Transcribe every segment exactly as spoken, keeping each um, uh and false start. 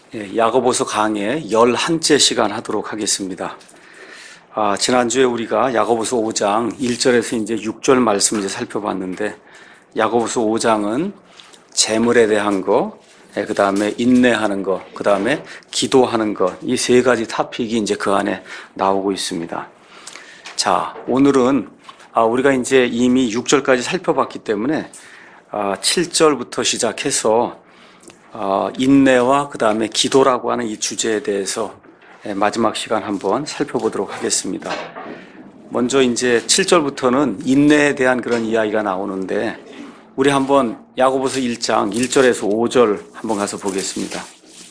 예, 야고보서 강의 열한째 시간 하도록 하겠습니다. 아, 지난주에 우리가 야고보서 오 장 일 절에서 이제 육 절 말씀 이제 살펴봤는데, 야고보서 오 장은 재물에 대한 거, 예, 그 다음에 인내하는 거, 그 다음에 기도하는 거, 이 세 가지 토픽이 이제 그 안에 나오고 있습니다. 자, 오늘은 아, 우리가 이제 이미 육 절까지 살펴봤기 때문에 아, 칠 절부터 시작해서 어, 인내와 그 다음에 기도라고 하는 이 주제에 대해서 마지막 시간 한번 살펴보도록 하겠습니다. 먼저 이제 칠 절부터는 인내에 대한 그런 이야기가 나오는데, 우리 한번 야고보서 일 장 일 절에서 오 절 한번 가서 보겠습니다.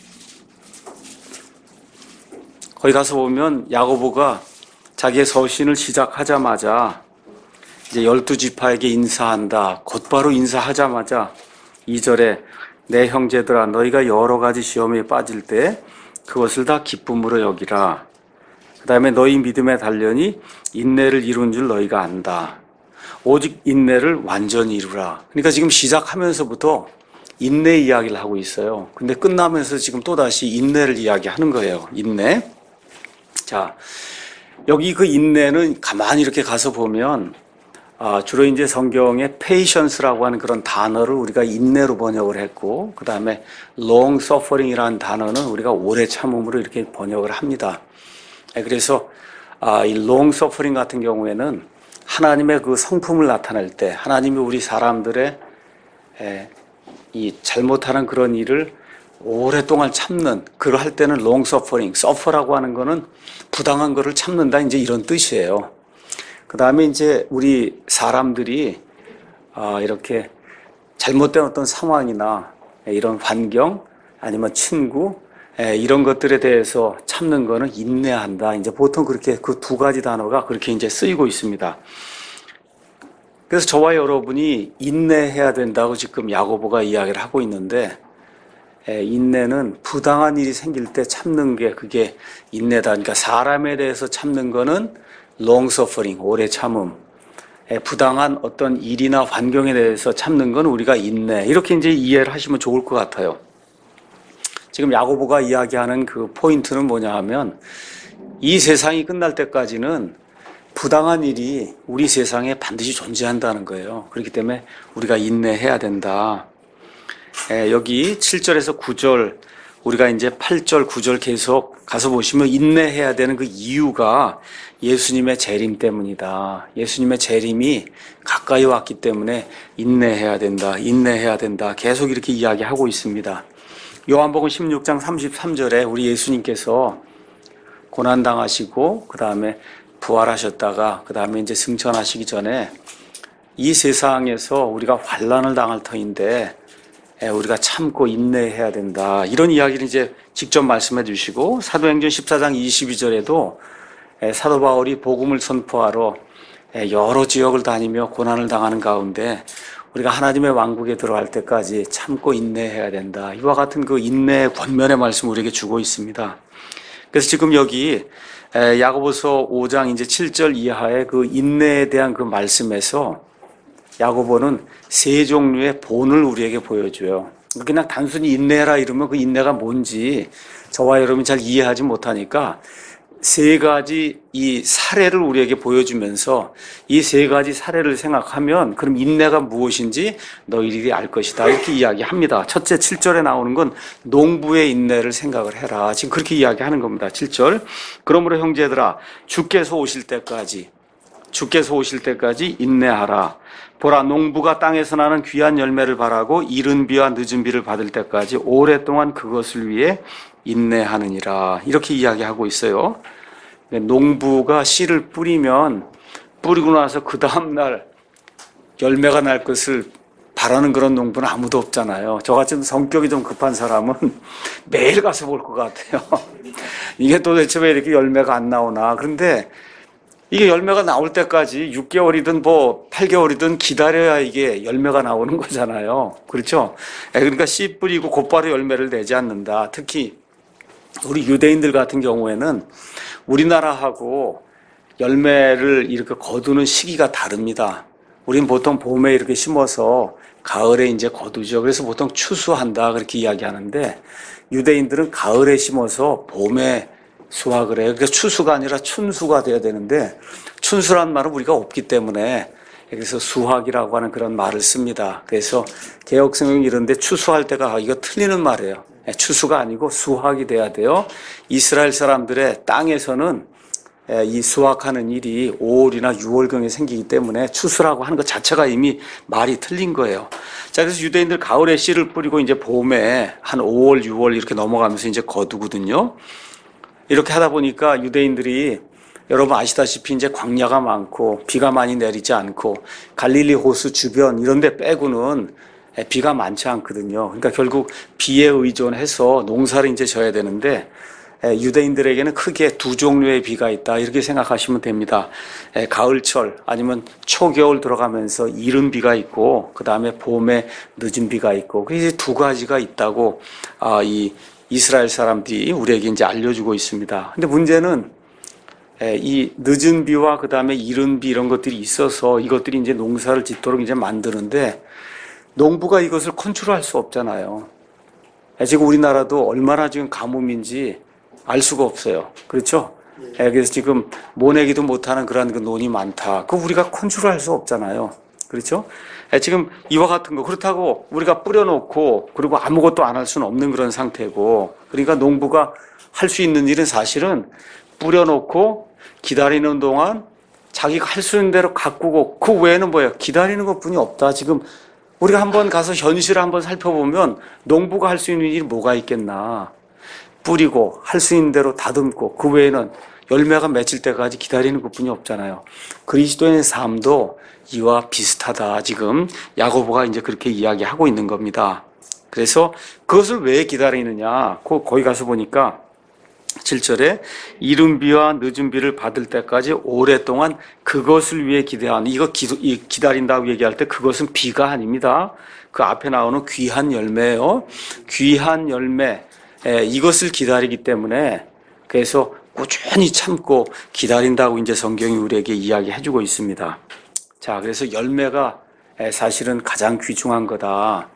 거기 가서 보면 야고보가 자기의 서신을 시작하자마자 이제 열두 지파에게 인사한다. 곧바로 인사하자마자 이 절에 내 형제들아, 너희가 여러 가지 시험에 빠질 때 그것을 다 기쁨으로 여기라. 그 다음에 너희 믿음의 단련이 인내를 이룬 줄 너희가 안다. 오직 인내를 완전히 이루라. 그러니까 지금 시작하면서부터 인내 이야기를 하고 있어요. 근데 끝나면서 지금 또다시 인내를 이야기하는 거예요. 인내. 자, 여기 그 인내는 가만히 이렇게 가서 보면 아, 주로 이제 성경에 patience라고 하는 그런 단어를 우리가 인내로 번역을 했고, 그 다음에 long suffering이라는 단어는 우리가 오래 참음으로 이렇게 번역을 합니다. 그래서 아, 이 long suffering 같은 경우에는 하나님의 그 성품을 나타낼 때, 하나님이 우리 사람들의 에, 이 잘못하는 그런 일을 오랫동안 참는, 그걸 할 때는 long suffering, suffer라고 하는 거는 부당한 거를 참는다, 이제 이런 뜻이에요. 그 다음에 이제 우리 사람들이 이렇게 잘못된 어떤 상황이나 이런 환경, 아니면 친구, 이런 것들에 대해서 참는 거는 인내한다. 이제 보통 그렇게 그 두 가지 단어가 그렇게 이제 쓰이고 있습니다. 그래서 저와 여러분이 인내해야 된다고 지금 야고보가 이야기를 하고 있는데, 인내는 부당한 일이 생길 때 참는 게 그게 인내다. 그러니까 사람에 대해서 참는 거는 long suffering, 오래 참음. 부당한 어떤 일이나 환경에 대해서 참는 건 우리가 인내. 이렇게 이제 이해를 하시면 좋을 것 같아요. 지금 야고보가 이야기하는 그 포인트는 뭐냐 하면, 이 세상이 끝날 때까지는 부당한 일이 우리 세상에 반드시 존재한다는 거예요. 그렇기 때문에 우리가 인내해야 된다. 여기 칠 절에서 구 절, 우리가 이제 팔 절, 구 절 계속 가서 보시면 인내해야 되는 그 이유가 예수님의 재림 때문이다. 예수님의 재림이 가까이 왔기 때문에 인내해야 된다. 인내해야 된다. 계속 이렇게 이야기하고 있습니다. 요한복음 십육 장 삼십삼 절에 우리 예수님께서 고난당하시고 그 다음에 부활하셨다가 그 다음에 이제 승천하시기 전에 이 세상에서 우리가 환난을 당할 터인데 우리가 참고 인내해야 된다. 이런 이야기를 이제 직접 말씀해 주시고, 사도행전 십사 장 이십이 절에도 사도 바울이 복음을 선포하러 여러 지역을 다니며 고난을 당하는 가운데 우리가 하나님의 왕국에 들어갈 때까지 참고 인내해야 된다. 이와 같은 그 인내의 권면의 말씀을 우리에게 주고 있습니다. 그래서 지금 여기 야고보서 오 장 이제 칠 절 이하의 그 인내에 대한 그 말씀에서 야고보는 세 종류의 본을 우리에게 보여줘요. 그냥 단순히 인내라 이러면 그 인내가 뭔지 저와 여러분이 잘 이해하지 못하니까 세 가지 이 사례를 우리에게 보여주면서 이 세 가지 사례를 생각하면 그럼 인내가 무엇인지 너희들이 알 것이다. 이렇게 이야기합니다. 첫째 칠 절에 나오는 건 농부의 인내를 생각을 해라. 지금 그렇게 이야기하는 겁니다. 칠 절. 그러므로 형제들아, 주께서 오실 때까지 주께서 오실 때까지 인내하라. 보라, 농부가 땅에서 나는 귀한 열매를 바라고 이른 비와 늦은 비를 받을 때까지 오랫동안 그것을 위해 인내하느니라. 이렇게 이야기하고 있어요. 농부가 씨를 뿌리면 뿌리고 나서 그 다음날 열매가 날 것을 바라는 그런 농부는 아무도 없잖아요. 저같이 성격이 좀 급한 사람은 매일 가서 볼 것 같아요. 이게 도대체 왜 이렇게 열매가 안 나오나. 그런데 이게 열매가 나올 때까지 육 개월이든 뭐 팔 개월이든 기다려야 이게 열매가 나오는 거잖아요. 그렇죠? 그러니까 씨 뿌리고 곧바로 열매를 내지 않는다. 특히 우리 유대인들 같은 경우에는 우리나라하고 열매를 이렇게 거두는 시기가 다릅니다. 우린 보통 봄에 이렇게 심어서 가을에 이제 거두죠. 그래서 보통 추수한다 그렇게 이야기하는데 유대인들은 가을에 심어서 봄에 수확을 해요. 그러니까 추수가 아니라 춘수가 돼야 되는데 춘수란 말은 우리가 없기 때문에 그래서 수확이라고 하는 그런 말을 씁니다. 그래서 개혁성경 이런데 추수할 때가 아, 이거 틀리는 말이에요. 추수가 아니고 수확이 돼야 돼요. 이스라엘 사람들의 땅에서는 이 수확하는 일이 오월이나 유월경에 생기기 때문에 추수라고 하는 것 자체가 이미 말이 틀린 거예요. 자, 그래서 유대인들 가을에 씨를 뿌리고 이제 봄에 한 오월, 유월 이렇게 넘어가면서 이제 거두거든요. 이렇게 하다 보니까 유대인들이 여러분 아시다시피 이제 광야가 많고 비가 많이 내리지 않고 갈릴리 호수 주변 이런 데 빼고는 비가 많지 않거든요. 그러니까 결국 비에 의존해서 농사를 이제 져야 되는데 유대인들에게는 크게 두 종류의 비가 있다 이렇게 생각하시면 됩니다. 가을철 아니면 초겨울 들어가면서 이른 비가 있고 그 다음에 봄에 늦은 비가 있고 그래서 두 가지가 있다고 이 이스라엘 사람들이 우리에게 이제 알려주고 있습니다. 근데 문제는 이 늦은 비와 그 다음에 이른 비 이런 것들이 있어서 이것들이 이제 농사를 짓도록 이제 만드는데 농부가 이것을 컨트롤할 수 없잖아요. 지금 우리나라도 얼마나 지금 가뭄인지 알 수가 없어요. 그렇죠? 그래서 지금 모내기도 못하는 그런 그 논이 많다. 그거 우리가 컨트롤할 수 없잖아요. 그렇죠? 지금 이와 같은 거 그렇다고 우리가 뿌려놓고 그리고 아무것도 안 할 수는 없는 그런 상태고 그러니까 농부가 할 수 있는 일은 사실은 뿌려놓고 기다리는 동안 자기가 할 수 있는 대로 가꾸고 그 외에는 뭐예요? 기다리는 것뿐이 없다. 지금 우리가 한번 가서 현실을 한번 살펴보면 농부가 할 수 있는 일이 뭐가 있겠나. 뿌리고 할 수 있는 대로 다듬고 그 외에는 열매가 맺힐 때까지 기다리는 것뿐이 없잖아요. 그리스도인의 삶도 이와 비슷하다. 지금 야고보가 이제 그렇게 이야기하고 있는 겁니다. 그래서 그것을 왜 기다리느냐. 거기 가서 보니까 칠 절에 이른 비와 늦은 비를 받을 때까지 오랫동안 그것을 위해 기대하는 이거 기, 기다린다고 얘기할 때 그것은 비가 아닙니다. 그 앞에 나오는 귀한 열매예요. 귀한 열매 에, 이것을 기다리기 때문에 그래서 꾸준히 참고 기다린다고 이제 성경이 우리에게 이야기해주고 있습니다. 자, 그래서 열매가 사실은 가장 귀중한 거다.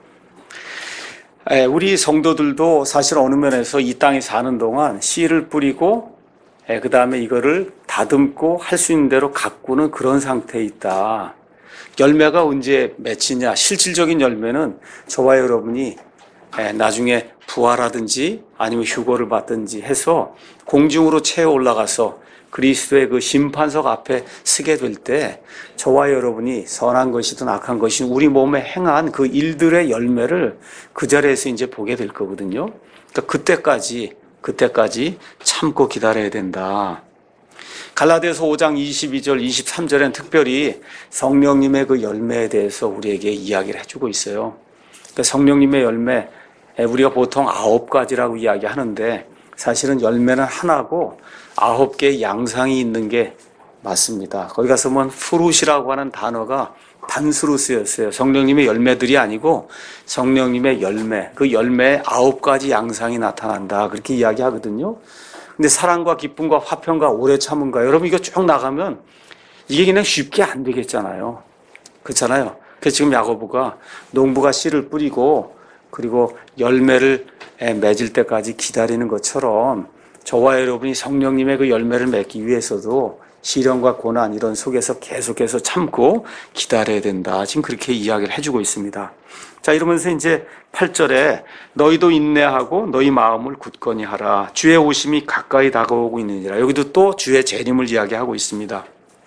우리 성도들도 사실 어느 면에서 이 땅에 사는 동안 씨를 뿌리고 그 다음에 이거를 다듬고 할 수 있는 대로 가꾸는 그런 상태에 있다. 열매가 언제 맺히냐. 실질적인 열매는 저와 여러분이 나중에 부활하든지 아니면 휴거를 받든지 해서 공중으로 채워 올라가서 그리스도의 그 심판석 앞에 서게 될 때 저와 여러분이 선한 것이든 악한 것이든 우리 몸에 행한 그 일들의 열매를 그 자리에서 이제 보게 될 거거든요. 그러니까 그때까지 그때까지 참고 기다려야 된다. 갈라디아서 오 장 이십이 절 이십삼 절에는 특별히 성령님의 그 열매에 대해서 우리에게 이야기를 해주고 있어요. 그러니까 성령님의 열매 우리가 보통 아홉 가지라고 이야기하는데 사실은 열매는 하나고 아홉 개의 양상이 있는 게 맞습니다. 거기 가서 보면 프루시라고 하는 단어가 단수로 쓰였어요. 성령님의 열매들이 아니고 성령님의 열매, 그 열매에 아홉 가지 양상이 나타난다. 그렇게 이야기하거든요. 근데 사랑과 기쁨과 화평과 오래 참음과 여러분 이거 쭉 나가면 이게 그냥 쉽게 안 되겠잖아요. 그렇잖아요. 그래서 지금 야고보가 농부가 씨를 뿌리고 그리고 열매를 맺을 때까지 기다리는 것처럼 저와 여러분이 성령님의 그 열매를 맺기 위해서도 시련과 고난 이런 속에서 계속해서 참고 기다려야 된다. 지금 그렇게 이야기를 해주고 있습니다. 자, 이러면서 이제 팔 절에 너희도 인내하고 너희 마음을 굳건히 하라. 주의 오심이 가까이 다가오고 있느니라. 여기도 또 주의 재림을 이야기하고 있습니다.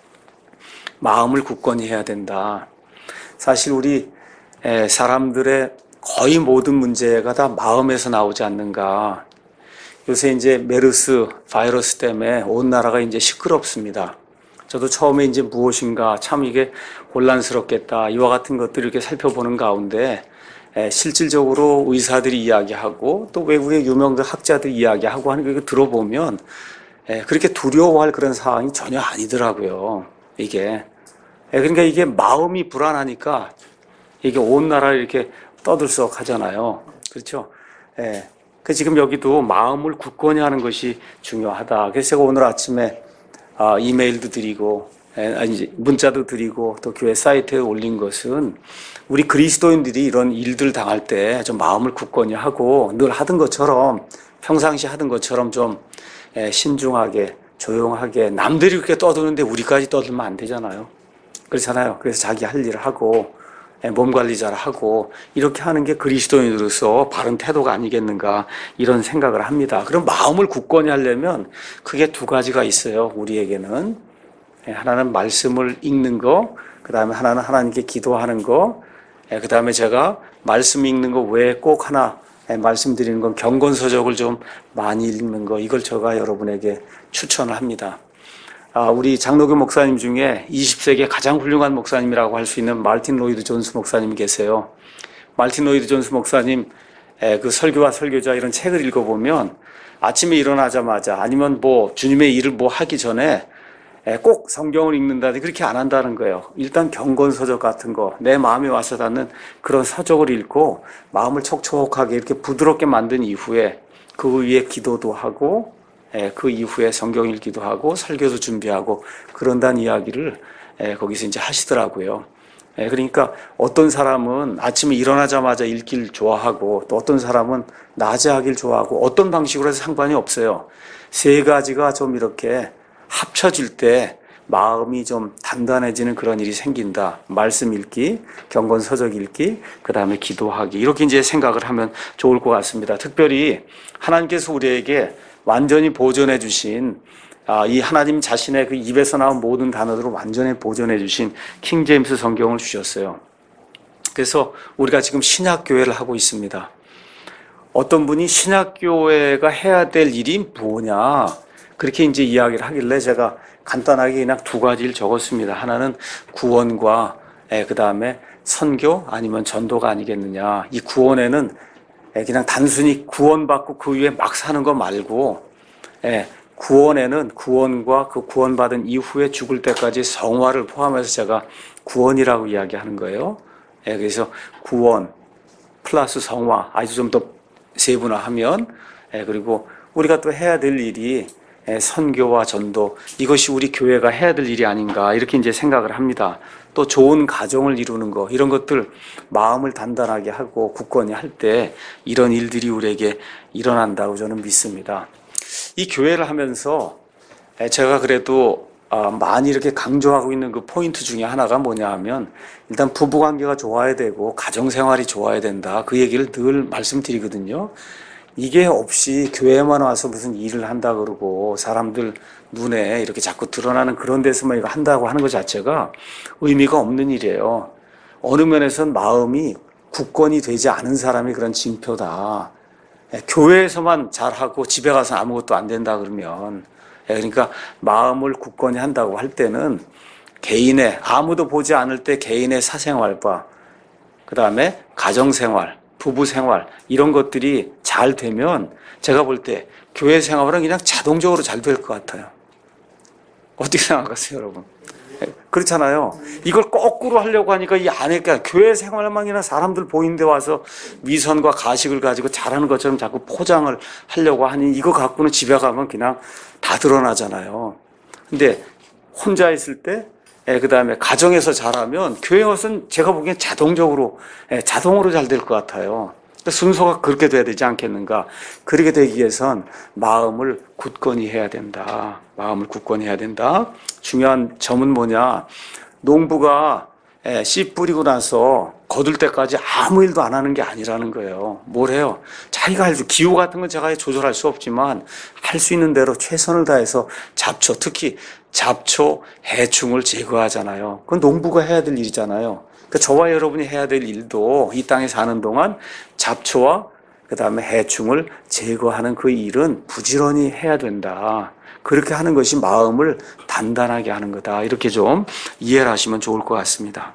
마음을 굳건히 해야 된다. 사실 우리 사람들의 거의 모든 문제가 다 마음에서 나오지 않는가. 요새 이제 메르스 바이러스 때문에 온 나라가 이제 시끄럽습니다. 저도 처음에 이제 무엇인가 참 이게 혼란스럽겠다. 이와 같은 것들을 이렇게 살펴보는 가운데 실질적으로 의사들이 이야기하고 또 외국의 유명한 학자들이 이야기하고 하는 거 들어보면 그렇게 두려워할 그런 상황이 전혀 아니더라고요. 이게. 그러니까 이게 마음이 불안하니까 이게 온 나라를 이렇게 떠들썩 하잖아요. 그렇죠? 예. 그 지금 여기도 마음을 굳건히 하는 것이 중요하다. 그래서 제가 오늘 아침에 아, 이메일도 드리고 에, 아니, 이제 문자도 드리고 또 교회 사이트에 올린 것은 우리 그리스도인들이 이런 일들 당할 때 좀 마음을 굳건히 하고 늘 하던 것처럼 평상시 하던 것처럼 좀 에, 신중하게 조용하게 남들이 그렇게 떠드는데 우리까지 떠들면 안 되잖아요. 그렇잖아요. 그래서 자기 할 일을 하고 몸 관리 잘 하고 이렇게 하는 게 그리스도인으로서 바른 태도가 아니겠는가 이런 생각을 합니다. 그럼 마음을 굳건히 하려면 크게 두 가지가 있어요. 우리에게는 하나는 말씀을 읽는 거, 그 다음에 하나는 하나님께 기도하는 거, 그 다음에 제가 말씀 읽는 거 외에 꼭 하나 말씀드리는 건 경건서적을 좀 많이 읽는 거, 이걸 제가 여러분에게 추천을 합니다. 우리 장로교 목사님 중에 이십 세기에 가장 훌륭한 목사님이라고 할 수 있는 말틴 로이드 존스 목사님이 계세요. 말틴 로이드 존스 목사님 그 설교와 설교자 이런 책을 읽어보면 아침에 일어나자마자 아니면 뭐 주님의 일을 뭐 하기 전에 꼭 성경을 읽는다든지 그렇게 안 한다는 거예요. 일단 경건서적 같은 거, 내 마음에 와서 닿는 그런 서적을 읽고 마음을 촉촉하게 이렇게 부드럽게 만든 이후에 그 위에 기도도 하고 그 이후에 성경 읽기도 하고 설교도 준비하고 그런다는 이야기를 거기서 이제 하시더라고요. 그러니까 어떤 사람은 아침에 일어나자마자 읽기를 좋아하고 또 어떤 사람은 낮에 하길 좋아하고 어떤 방식으로 해서 상관이 없어요. 세 가지가 좀 이렇게 합쳐질 때 마음이 좀 단단해지는 그런 일이 생긴다. 말씀 읽기, 경건 서적 읽기, 그 다음에 기도하기. 이렇게 이제 생각을 하면 좋을 것 같습니다. 특별히 하나님께서 우리에게 완전히 보존해 주신 이 하나님 자신의 그 입에서 나온 모든 단어들을 완전히 보존해 주신 킹 제임스 성경을 주셨어요. 그래서 우리가 지금 신약교회를 하고 있습니다. 어떤 분이 신약교회가 해야 될 일이 뭐냐 그렇게 이제 이야기를 하길래 제가 간단하게 그냥 두 가지를 적었습니다. 하나는 구원과 그 다음에 선교 아니면 전도가 아니겠느냐. 이 구원에는 그냥 단순히 구원받고 그 위에 막 사는 거 말고 구원에는 구원과 그 구원받은 이후에 죽을 때까지 성화를 포함해서 제가 구원이라고 이야기하는 거예요. 그래서 구원 플러스 성화 아주 좀 더 세분화하면 그리고 우리가 또 해야 될 일이 선교와 전도 이것이 우리 교회가 해야 될 일이 아닌가 이렇게 이제 생각을 합니다. 또 좋은 가정을 이루는 거 이런 것들 마음을 단단하게 하고 굳건히 할 때 이런 일들이 우리에게 일어난다고 저는 믿습니다. 이 교회를 하면서 제가 그래도 많이 이렇게 강조하고 있는 그 포인트 중에 하나가 뭐냐 하면 일단 부부관계가 좋아야 되고 가정생활이 좋아야 된다. 그 얘기를 늘 말씀드리거든요. 이게 없이 교회만 와서 무슨 일을 한다 그러고 사람들 눈에 이렇게 자꾸 드러나는 그런 데서만 이거 한다고 하는 것 자체가 의미가 없는 일이에요. 어느 면에서는 마음이 굳건히 되지 않은 사람이 그런 징표다. 교회에서만 잘하고 집에 가서 아무것도 안 된다 그러면 그러니까 마음을 굳건히 한다고 할 때는 개인의 아무도 보지 않을 때 개인의 사생활과 그 다음에 가정생활 부부생활 이런 것들이 잘 되면 제가 볼 때 교회 생활은 그냥 자동적으로 잘 될 것 같아요. 어떻게 생각하세요 여러분? 그렇잖아요. 이걸 거꾸로 하려고 하니까 이 안에 교회 생활만이나 사람들 보이는 데 와서 위선과 가식을 가지고 잘하는 것처럼 자꾸 포장을 하려고 하니 이거 갖고는 집에 가면 그냥 다 드러나잖아요. 근데 혼자 있을 때 그 다음에 가정에서 잘하면 교회 와서는 제가 보기엔 자동적으로 자동으로 잘 될 것 같아요. 순서가 그렇게 돼야 되지 않겠는가. 그렇게 되기 위해선 마음을 굳건히 해야 된다. 마음을 굳건히 해야 된다. 중요한 점은 뭐냐. 농부가 씨 뿌리고 나서 거둘 때까지 아무 일도 안 하는 게 아니라는 거예요. 뭘 해요? 자기가 할 수, 기후 같은 건 제가 조절할 수 없지만 할 수 있는 대로 최선을 다해서 잡초, 특히 잡초, 해충을 제거하잖아요. 그건 농부가 해야 될 일이잖아요. 그러니까 저와 여러분이 해야 될 일도 이 땅에 사는 동안 잡초와 그 다음에 해충을 제거하는 그 일은 부지런히 해야 된다. 그렇게 하는 것이 마음을 단단하게 하는 거다. 이렇게 좀 이해를 하시면 좋을 것 같습니다.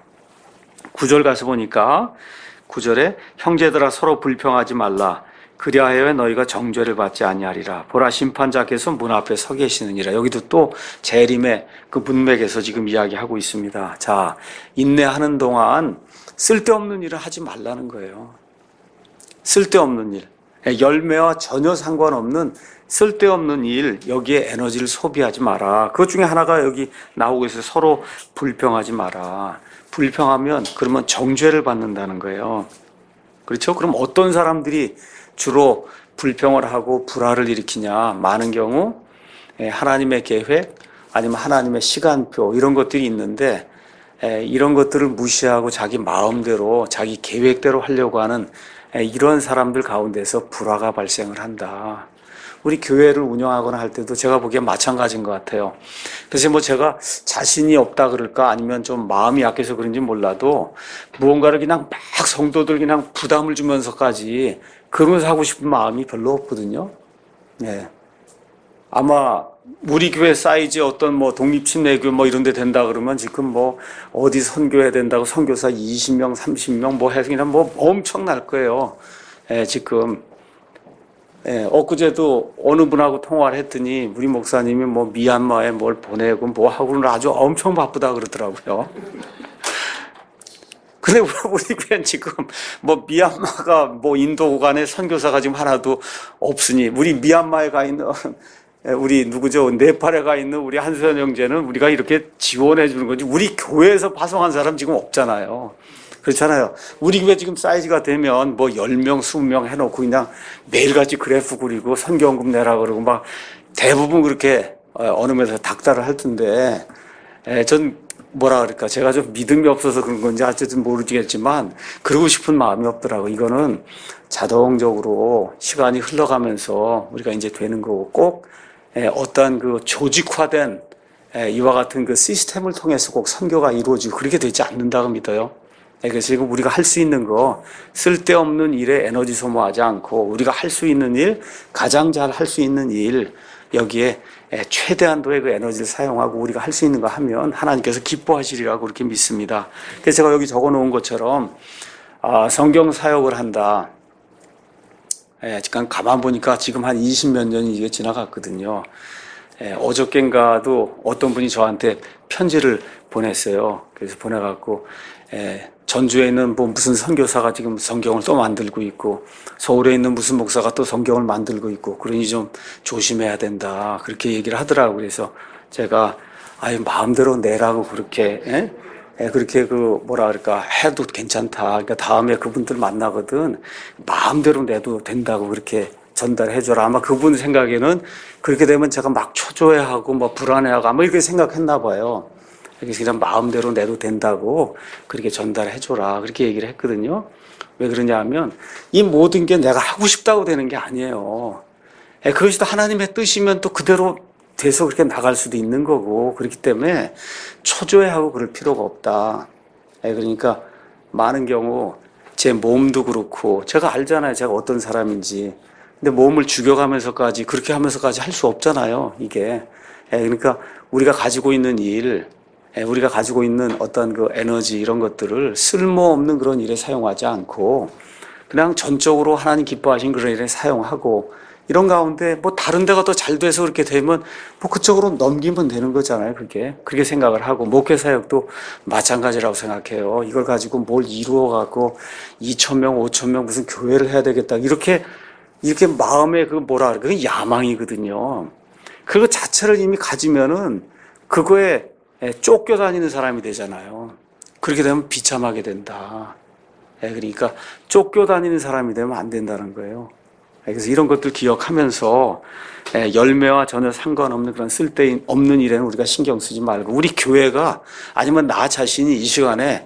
구 절 가서 보니까 구 절에 형제들아 서로 불평하지 말라. 그리하여 너희가 정죄를 받지 아니하리라. 보라 심판자께서 문 앞에 서 계시느니라. 여기도 또 재림의 그 문맥에서 지금 이야기하고 있습니다. 자, 인내하는 동안 쓸데없는 일을 하지 말라는 거예요. 쓸데없는 일. 열매와 전혀 상관없는 쓸데없는 일, 여기에 에너지를 소비하지 마라. 그것 중에 하나가 여기 나오고 있어요. 서로 불평하지 마라. 불평하면 그러면 정죄를 받는다는 거예요. 그렇죠? 그럼 어떤 사람들이 주로 불평을 하고 불화를 일으키냐? 많은 경우 하나님의 계획 아니면 하나님의 시간표 이런 것들이 있는데 이런 것들을 무시하고 자기 마음대로 자기 계획대로 하려고 하는 이런 사람들 가운데서 불화가 발생을 한다. 우리 교회를 운영하거나 할 때도 제가 보기엔 마찬가지인 것 같아요. 그래서 뭐 제가 자신이 없다 그럴까 아니면 좀 마음이 약해서 그런지 몰라도 무언가를 그냥 막 성도들 그냥 부담을 주면서까지 그러면서 하고 싶은 마음이 별로 없거든요. 네. 아마 우리 교회 사이즈 어떤 뭐 독립침례교 뭐 이런 데 된다 그러면 지금 뭐 어디 선교해야 된다고 선교사 이십 명, 삼십 명 뭐 해서 그냥 뭐 엄청날 거예요. 예, 지금. 예, 엊그제도 어느 분하고 통화를 했더니 우리 목사님이 뭐 미얀마에 뭘 보내고 뭐 하고는 아주 엄청 바쁘다 그러더라고요. 근데 우리 교회는 지금 뭐 미얀마가 뭐 인도 구간에 선교사가 지금 하나도 없으니 우리 미얀마에 가 있는 우리 누구죠? 네팔에 가 있는 우리 한수연 형제는 우리가 이렇게 지원해 주는 거지 우리 교회에서 파송한 사람 지금 없잖아요. 그렇잖아요. 우리 교회 지금 사이즈가 되면 뭐 열 명, 이십 명 해놓고 그냥 매일같이 그래프 그리고 선교원금 내라 그러고 막 대부분 그렇게 어느 면에서 닥달을 할 텐데 전 뭐라 그럴까 제가 좀 믿음이 없어서 그런 건지 어쨌든 모르겠지만 그러고 싶은 마음이 없더라고. 이거는 자동적으로 시간이 흘러가면서 우리가 이제 되는 거고 꼭 어떤 그 조직화된 이와 같은 그 시스템을 통해서 꼭 선교가 이루어지고 그렇게 되지 않는다고 믿어요. 그래서 지금 우리가 할 수 있는 거 쓸데없는 일에 에너지 소모하지 않고 우리가 할 수 있는 일, 가장 잘 할 수 있는 일 여기에 최대한도의 그 에너지를 사용하고 우리가 할 수 있는 거 하면 하나님께서 기뻐하시리라고 그렇게 믿습니다. 그래서 제가 여기 적어놓은 것처럼 성경 사역을 한다. 지금 가만 보니까 지금 한 이십몇 년이 이게 지나갔거든요. 어저껜가도 어떤 분이 저한테 편지를 보냈어요. 그래서 보내갖고 전주에 있는 뭐 무슨 선교사가 지금 성경을 또 만들고 있고 서울에 있는 무슨 목사가 또 성경을 만들고 있고 그러니 좀 조심해야 된다 그렇게 얘기를 하더라고요. 그래서 제가 아유 마음대로 내라고 그렇게 에? 에, 그렇게 그 뭐라 그럴까 해도 괜찮다. 그러니까 다음에 그분들 만나거든 마음대로 내도 된다고 그렇게 전달해줘라. 아마 그분 생각에는 그렇게 되면 제가 막 초조해하고 뭐 불안해하고 아마 이렇게 생각했나 봐요. 그래서 그냥 마음대로 내도 된다고 그렇게 전달해줘라 그렇게 얘기를 했거든요. 왜 그러냐 하면 이 모든 게 내가 하고 싶다고 되는 게 아니에요. 그것이 또 하나님의 뜻이면 또 그대로 돼서 그렇게 나갈 수도 있는 거고 그렇기 때문에 초조해하고 그럴 필요가 없다. 그러니까 많은 경우 제 몸도 그렇고 제가 알잖아요. 제가 어떤 사람인지. 근데 몸을 죽여가면서까지 그렇게 하면서까지 할 수 없잖아요. 이게. 그러니까 우리가 가지고 있는 일 우리가 가지고 있는 어떤 그 에너지 이런 것들을 쓸모없는 그런 일에 사용하지 않고 그냥 전적으로 하나님 기뻐하신 그런 일에 사용하고 이런 가운데 뭐 다른 데가 더 잘 돼서 그렇게 되면 뭐 그쪽으로 넘기면 되는 거잖아요. 그게 그렇게 생각을 하고 목회 사역도 마찬가지라고 생각해요. 이걸 가지고 뭘 이루어 갖고 이천 명, 오천 명 무슨 교회를 해야 되겠다 이렇게 이렇게 마음에 그 뭐라 그래 그게 야망이거든요. 그거 자체를 이미 가지면은 그거에 쫓겨다니는 사람이 되잖아요. 그렇게 되면 비참하게 된다. 그러니까 쫓겨다니는 사람이 되면 안 된다는 거예요. 그래서 이런 것들 기억하면서 열매와 전혀 상관없는 그런 쓸데없는 일에는 우리가 신경 쓰지 말고 우리 교회가 아니면 나 자신이 이 시간에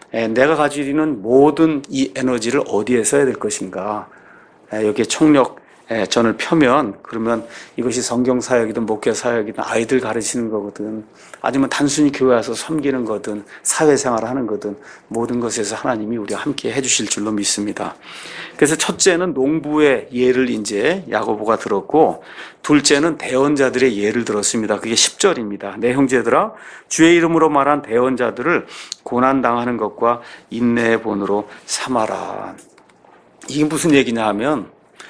내가 가지고 있는 모든 이 에너지를 어디에 써야 될 것인가. 여기에 총력 전을 펴면 그러면 이것이 성경 사역이든 목회 사역이든 아이들 가르치는 거거든 아니면 단순히 교회 와서 섬기는 거든 사회생활을 하는 거든 모든 것에서 하나님이 우리와 함께 해주실 줄로 믿습니다. 그래서 첫째는 농부의 예를 이제 야고보가 들었고 둘째는 대언자들의 예를 들었습니다. 그게 십 절입니다. 내 형제들아 주의 이름으로 말한 대언자들을 고난당하는 것과 인내의 본으로 삼아라. 이게 무슨 얘기냐 하면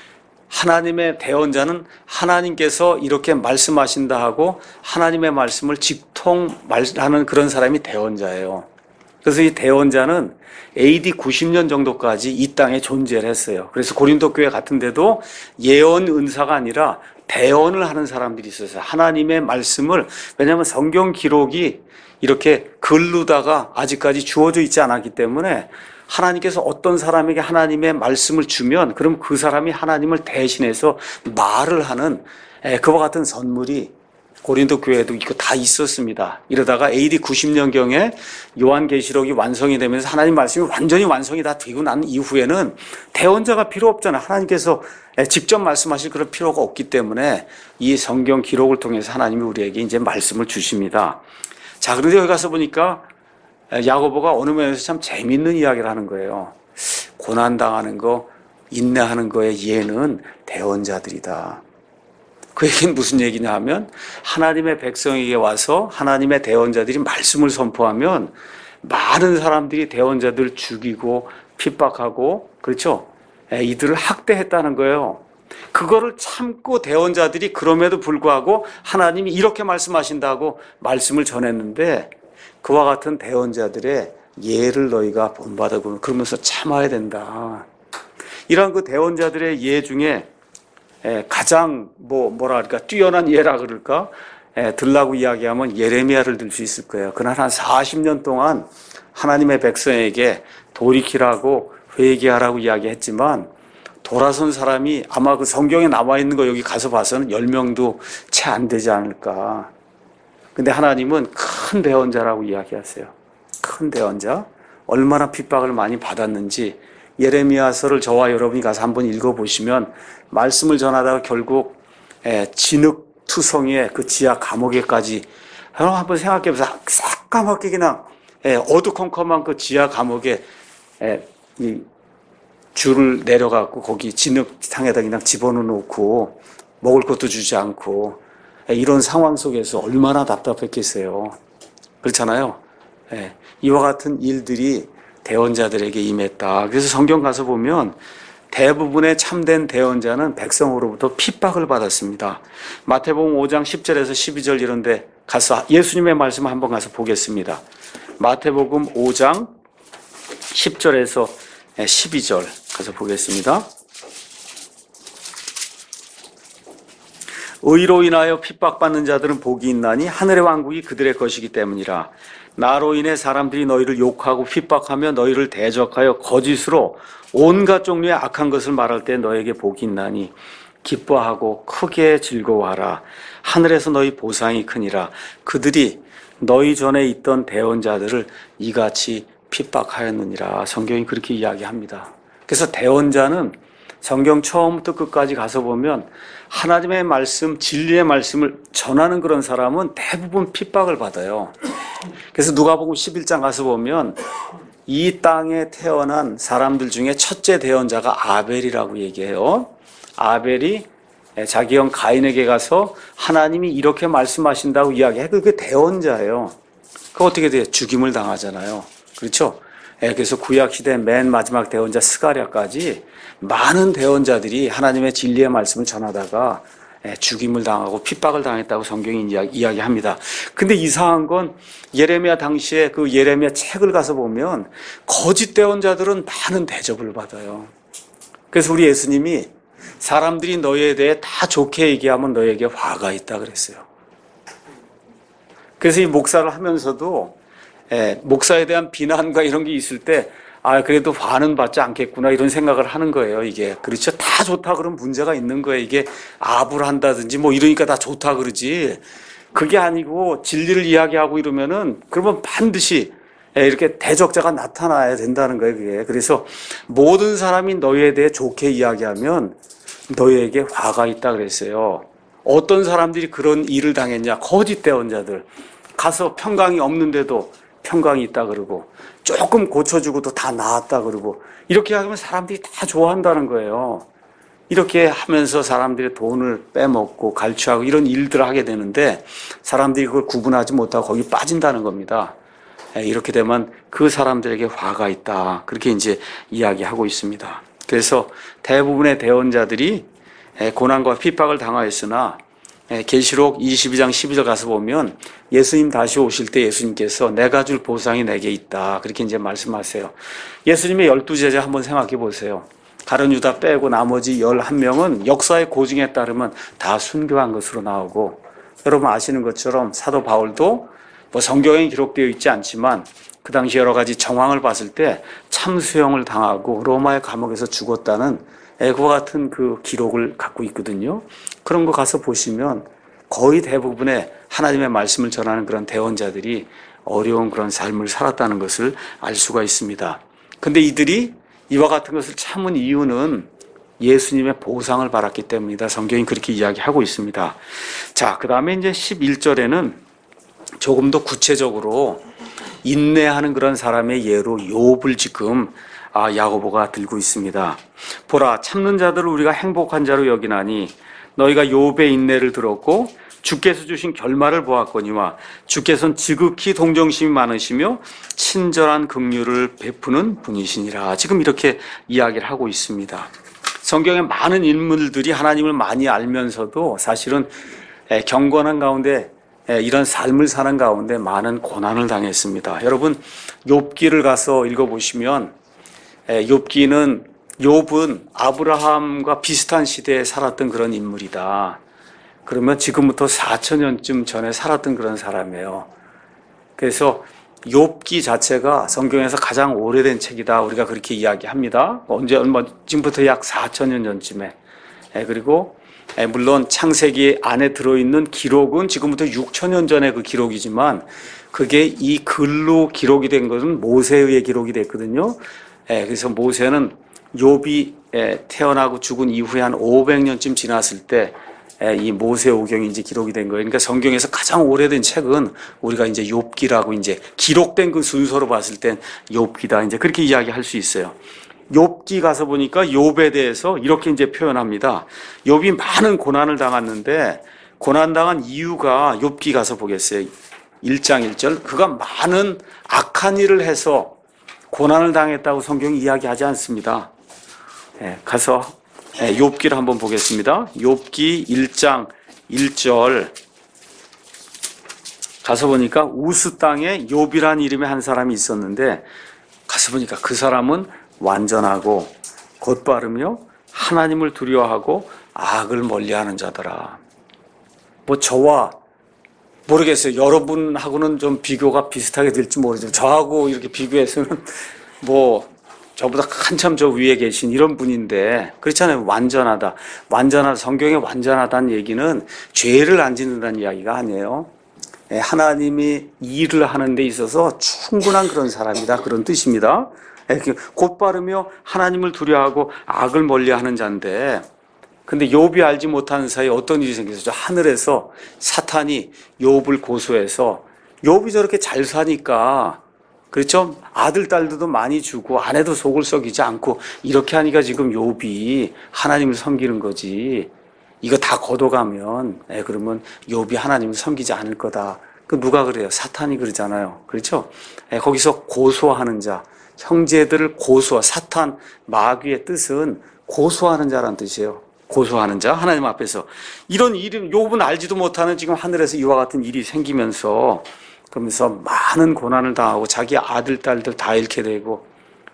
하나님의 대언자는 하나님께서 이렇게 말씀하신다 하고 하나님의 말씀을 직통 말하는 그런 사람이 대언자예요. 그래서 이 대원자는 에이디 구십 년 정도까지 이 땅에 존재를 했어요. 그래서 고린도 교회 같은 데도 예언 은사가 아니라 대언을 하는 사람들이 있었어요. 하나님의 말씀을, 왜냐하면 성경 기록이 이렇게 글로다가 아직까지 주어져 있지 않았기 때문에 하나님께서 어떤 사람에게 하나님의 말씀을 주면 그럼 그 사람이 하나님을 대신해서 말을 하는 그와 같은 선물이 고린도 교회에도 이거 다 있었습니다. 이러다가 에이디 구십 년경에 요한계시록이 완성이 되면서 하나님 말씀이 완전히 완성이 다 되고 난 이후에는 대언자가 필요 없잖아요. 하나님께서 직접 말씀하실 그런 필요가 없기 때문에 이 성경 기록을 통해서 하나님이 우리에게 이제 말씀을 주십니다. 자, 그런데 여기 가서 보니까 야고보가 어느 면에서 참 재밌는 이야기를 하는 거예요. 고난당하는 거, 인내하는 거의 예는 대언자들이다. 그 얘기는 무슨 얘기냐 하면 하나님의 백성에게 와서 하나님의 대언자들이 말씀을 선포하면 많은 사람들이 대언자들을 죽이고 핍박하고, 그렇죠? 이들을 학대했다는 거예요. 그거를 참고 대언자들이 그럼에도 불구하고 하나님이 이렇게 말씀하신다고 말씀을 전했는데 그와 같은 대언자들의 예를 너희가 본받아 그러면서 참아야 된다. 이런 그 대언자들의 예 중에 가장 뭐 뭐라 그럴까 뛰어난 예라 그럴까 들라고 이야기하면 예레미야를 들 수 있을 거예요. 그날 한 사십 년 동안 하나님의 백성에게 돌이키라고 회개하라고 이야기했지만 돌아선 사람이 아마 그 성경에 나와 있는 거 여기 가서 봐서는 열 명도 채 안 되지 않을까. 근데 하나님은 큰 대언자라고 이야기하세요. 큰 대언자. 얼마나 핍박을 많이 받았는지 예레미야서를 저와 여러분이 가서 한번 읽어보시면 말씀을 전하다가 결국 진흙투성이의 그 지하 감옥에까지 여러분 한번 생각해보세요. 새까맣게 그냥 어두컴컴한 그 지하 감옥에 이 줄을 내려갖고 거기 진흙탕에다 그냥 집어넣어 놓고 먹을 것도 주지 않고 이런 상황 속에서 얼마나 답답했겠어요. 그렇잖아요. 이와 같은 일들이 대언자들에게 임했다. 그래서 성경 가서 보면 대부분의 참된 대언자는 백성으로부터 핍박을 받았습니다. 마태복음 오 장 십 절에서 십이 절 이런 데 가서 예수님의 말씀 한번 가서 보겠습니다. 마태복음 오 장 십 절에서 십이 절 가서 보겠습니다. 의로 인하여 핍박받는 자들은 복이 있나니 하늘의 왕국이 그들의 것이기 때문이라. 나로 인해 사람들이 너희를 욕하고 핍박하며 너희를 대적하여 거짓으로 온갖 종류의 악한 것을 말할 때 너에게 복이 있나니 기뻐하고 크게 즐거워하라. 하늘에서 너희 보상이 크니라. 그들이 너희 전에 있던 대언자들을 이같이 핍박하였느니라. 성경이 그렇게 이야기합니다. 그래서 대언자는 성경 처음부터 끝까지 가서 보면 하나님의 말씀, 진리의 말씀을 전하는 그런 사람은 대부분 핍박을 받아요. 그래서 누가복음 십일 장 가서 보면 이 땅에 태어난 사람들 중에 첫째 대언자가 아벨이라고 얘기해요. 아벨이 자기 형 가인에게 가서 하나님이 이렇게 말씀하신다고 이야기해. 그게 대언자예요. 그 어떻게 돼요? 죽임을 당하잖아요. 그렇죠? 그래서 구약시대 맨 마지막 대언자 스가랴까지 많은 대언자들이 하나님의 진리의 말씀을 전하다가 죽임을 당하고 핍박을 당했다고 성경이 이야기합니다. 근데 이상한 건 예레미야 당시에 그 예레미야 책을 가서 보면 거짓 대언자들은 많은 대접을 받아요. 그래서 우리 예수님이 사람들이 너희에 대해 다 좋게 얘기하면 너희에게 화가 있다 그랬어요. 그래서 이 목사를 하면서도 예, 목사에 대한 비난과 이런 게 있을 때, 아, 그래도 화는 받지 않겠구나, 이런 생각을 하는 거예요, 이게. 그렇죠. 다 좋다 그러면 문제가 있는 거예요. 이게 아부를 한다든지 뭐 이러니까 다 좋다 그러지. 그게 아니고 진리를 이야기하고 이러면은, 그러면 반드시 이렇게 대적자가 나타나야 된다는 거예요, 그게. 그래서 모든 사람이 너희에 대해 좋게 이야기하면 너희에게 화가 있다 그랬어요. 어떤 사람들이 그런 일을 당했냐? 거짓 대언자들. 가서 평강이 없는데도 평강이 있다 그러고 조금 고쳐주고도 다 나았다 그러고 이렇게 하면 사람들이 다 좋아한다는 거예요. 이렇게 하면서 사람들의 돈을 빼먹고 갈취하고 이런 일들을 하게 되는데 사람들이 그걸 구분하지 못하고 거기 빠진다는 겁니다. 이렇게 되면 그 사람들에게 화가 있다. 그렇게 이제 이야기하고 있습니다. 그래서 대부분의 대언자들이 고난과 핍박을 당하였으나 예, 계시록 이십이 장 십이 절 가서 보면 예수님 다시 오실 때 예수님께서 내가 줄 보상이 내게 있다. 그렇게 이제 말씀하세요. 예수님의 열두 제자 한번 생각해 보세요. 가룟 유다 빼고 나머지 열한 명은 역사의 고증에 따르면 다 순교한 것으로 나오고, 여러분 아시는 것처럼 사도 바울도 뭐 성경에 기록되어 있지 않지만 그 당시 여러 가지 정황을 봤을 때 참수형을 당하고 로마의 감옥에서 죽었다는 그와 같은 그 기록을 갖고 있거든요. 그런 거 가서 보시면 거의 대부분의 하나님의 말씀을 전하는 그런 대언자들이 어려운 그런 삶을 살았다는 것을 알 수가 있습니다. 근데 이들이 이와 같은 것을 참은 이유는 예수님의 보상을 받았기 때문이다. 성경이 그렇게 이야기하고 있습니다. 자, 그 다음에 이제 십일 절에는 조금 더 구체적으로 인내하는 그런 사람의 예로 욥을 지금 아, 야고보가 들고 있습니다. 보라, 참는 자들을 우리가 행복한 자로 여기나니 너희가 욥의 인내를 들었고 주께서 주신 결말을 보았거니와 주께서는 지극히 동정심이 많으시며 친절한 긍휼을 베푸는 분이시니라. 지금 이렇게 이야기를 하고 있습니다. 성경에 많은 인물들이 하나님을 많이 알면서도 사실은 경건한 가운데 이런 삶을 사는 가운데 많은 고난을 당했습니다. 여러분 욥기를 가서 읽어보시면 욥기는 욥은 아브라함과 비슷한 시대에 살았던 그런 인물이다. 그러면 지금부터 사천 년쯤 전에 살았던 그런 사람이에요. 그래서 욥기 자체가 성경에서 가장 오래된 책이다. 우리가 그렇게 이야기합니다. 언제 얼마 지금부터 약 사천 년 전쯤에. 그리고 물론 창세기 안에 들어있는 기록은 지금부터 육천 년 전의 그 기록이지만 그게 이 글로 기록이 된 것은 모세에 의해 기록이 됐거든요. 그래서 모세는 욥이 태어나고 죽은 이후에 한 오백 년쯤 지났을 때 이 모세오경이 이제 기록이 된 거예요. 그러니까 성경에서 가장 오래된 책은 우리가 이제 욥기라고 이제 기록된 그 순서로 봤을 땐 욥기다. 이제 그렇게 이야기할 수 있어요. 욥기 가서 보니까 욥에 대해서 이렇게 이제 표현합니다. 욥이 많은 고난을 당했는데 고난 당한 이유가 욥기 가서 보겠어요. 일 장 일 절. 그가 많은 악한 일을 해서 고난을 당했다고 성경이 이야기하지 않습니다. 네, 가서 네, 욥기를 한번 보겠습니다. 욥기 일 장 일 절 가서 보니까 우스 땅에 욥이라는 이름의 한 사람이 있었는데 가서 보니까 그 사람은 완전하고 곧바르며 하나님을 두려워하고 악을 멀리하는 자더라. 뭐 저와 모르겠어요. 여러분하고는 좀 비교가 비슷하게 될지 모르지만 저하고 이렇게 비교해서는 뭐 저보다 한참 저 위에 계신 이런 분인데 그렇잖아요. 완전하다. 완전하다. 성경에 완전하다는 얘기는 죄를 안 짓는다는 이야기가 아니에요. 하나님이 일을 하는 데 있어서 충분한 그런 사람이다. 그런 뜻입니다. 곧바르며 하나님을 두려워하고 악을 멀리하는 자인데 근데 욥이 알지 못하는 사이에 어떤 일이 생겼어요. 하늘에서 사탄이 욥을 고소해서 욥이 저렇게 잘 사니까 그렇죠? 아들, 딸들도 많이 주고 아내도 속을 썩이지 않고 이렇게 하니까 지금 욥이 하나님을 섬기는 거지. 이거 다 걷어가면 예, 그러면 욥이 하나님을 섬기지 않을 거다. 그 누가 그래요? 사탄이 그러잖아요. 그렇죠? 예, 거기서 고소하는 자, 형제들을 고소, 사탄, 마귀의 뜻은 고소하는 자라는 뜻이에요. 고소하는 자, 하나님 앞에서. 이런 일이 욥은 알지도 못하는 지금 하늘에서 이와 같은 일이 생기면서 그러면서 많은 고난을 당하고 자기 아들, 딸들 다 잃게 되고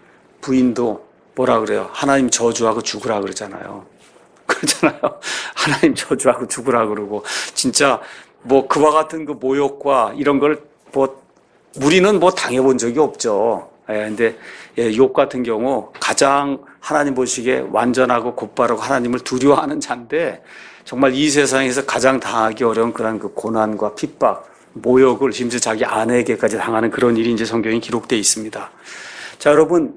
부인도 뭐라 그래요? 하나님 저주하고 죽으라 그러잖아요. 그렇잖아요. 하나님 저주하고 죽으라 그러고 진짜 뭐 그와 같은 그 모욕과 이런 걸 뭐 우리는 뭐 당해본 적이 없죠. 예, 근데 예, 욥 같은 경우 가장 하나님 보시기에 완전하고 곧바르고 하나님을 두려워하는 자인데 정말 이 세상에서 가장 당하기 어려운 그런 그 고난과 핍박 모욕을 심지어 자기 아내에게까지 당하는 그런 일이 이제 성경에 기록되어 있습니다. 자, 여러분,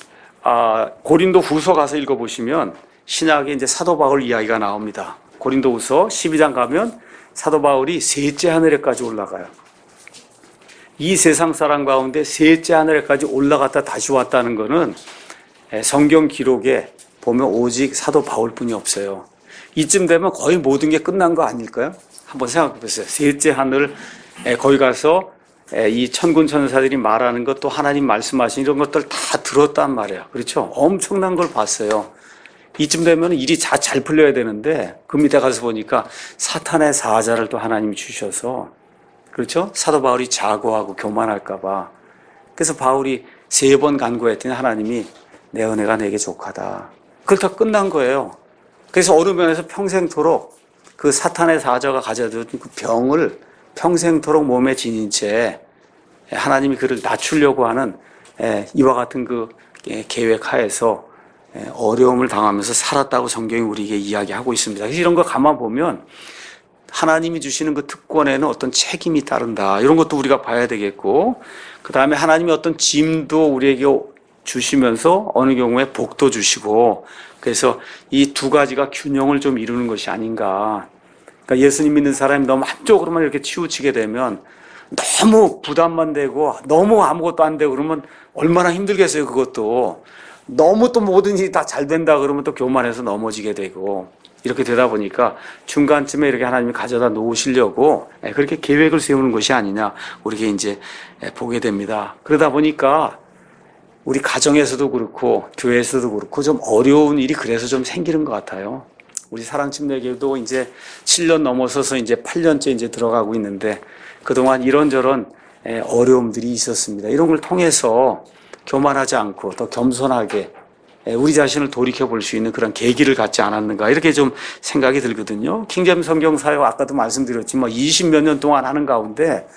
아, 고린도 후서 가서 읽어보시면 신약에 이제 사도 바울 이야기가 나옵니다. 고린도 후서 십이 장 가면 사도 바울이 셋째 하늘에까지 올라가요. 이 세상 사람 가운데 셋째 하늘에까지 올라갔다 다시 왔다는 거는 성경 기록에 보면 오직 사도 바울뿐이 없어요. 이쯤 되면 거의 모든 게 끝난 거 아닐까요? 한번 생각해 보세요. 셋째 하늘 거기 가서 이 천군 천사들이 말하는 것 또 하나님 말씀하신 이런 것들 다 들었단 말이에요. 그렇죠? 엄청난 걸 봤어요. 이쯤 되면 일이 다 잘 풀려야 되는데 그 밑에 가서 보니까 사탄의 사자를 또 하나님이 주셔서, 그렇죠? 사도 바울이 자고하고 교만할까 봐. 그래서 바울이 세 번 간구했더니 하나님이 내 은혜가 내게 족하다. 그걸 다 끝난 거예요. 그래서 어느 면에서 평생토록 그 사탄의 사자가 가져다 준 그 병을 평생토록 몸에 지닌 채 하나님이 그를 낮추려고 하는 이와 같은 그 계획 하에서 어려움을 당하면서 살았다고 성경이 우리에게 이야기하고 있습니다. 그래서 이런 거 가만 보면 하나님이 주시는 그 특권에는 어떤 책임이 따른다. 이런 것도 우리가 봐야 되겠고, 그 다음에 하나님이 어떤 짐도 우리에게 주시면서 어느 경우에 복도 주시고, 그래서 이 두 가지가 균형을 좀 이루는 것이 아닌가. 그러니까 예수님 믿는 사람이 너무 한쪽으로만 이렇게 치우치게 되면 너무 부담만 되고 너무 아무것도 안 되고 그러면 얼마나 힘들겠어요, 그것도. 너무 또 모든 일이 다 잘 된다 그러면 또 교만해서 넘어지게 되고, 이렇게 되다 보니까 중간쯤에 이렇게 하나님이 가져다 놓으시려고 그렇게 계획을 세우는 것이 아니냐, 우리가 이제 보게 됩니다. 그러다 보니까 우리 가정에서도 그렇고 교회에서도 그렇고 좀 어려운 일이 그래서 좀 생기는 것 같아요. 우리 사랑침례교도 이제 칠 년 넘어서서 이제 팔 년째 이제 들어가고 있는데 그동안 이런저런 어려움들이 있었습니다. 이런 걸 통해서 교만하지 않고 더 겸손하게 우리 자신을 돌이켜 볼 수 있는 그런 계기를 갖지 않았는가, 이렇게 좀 생각이 들거든요. 킹제임스 성경 사역 아까도 말씀드렸지만 이십몇 년 동안 하는 가운데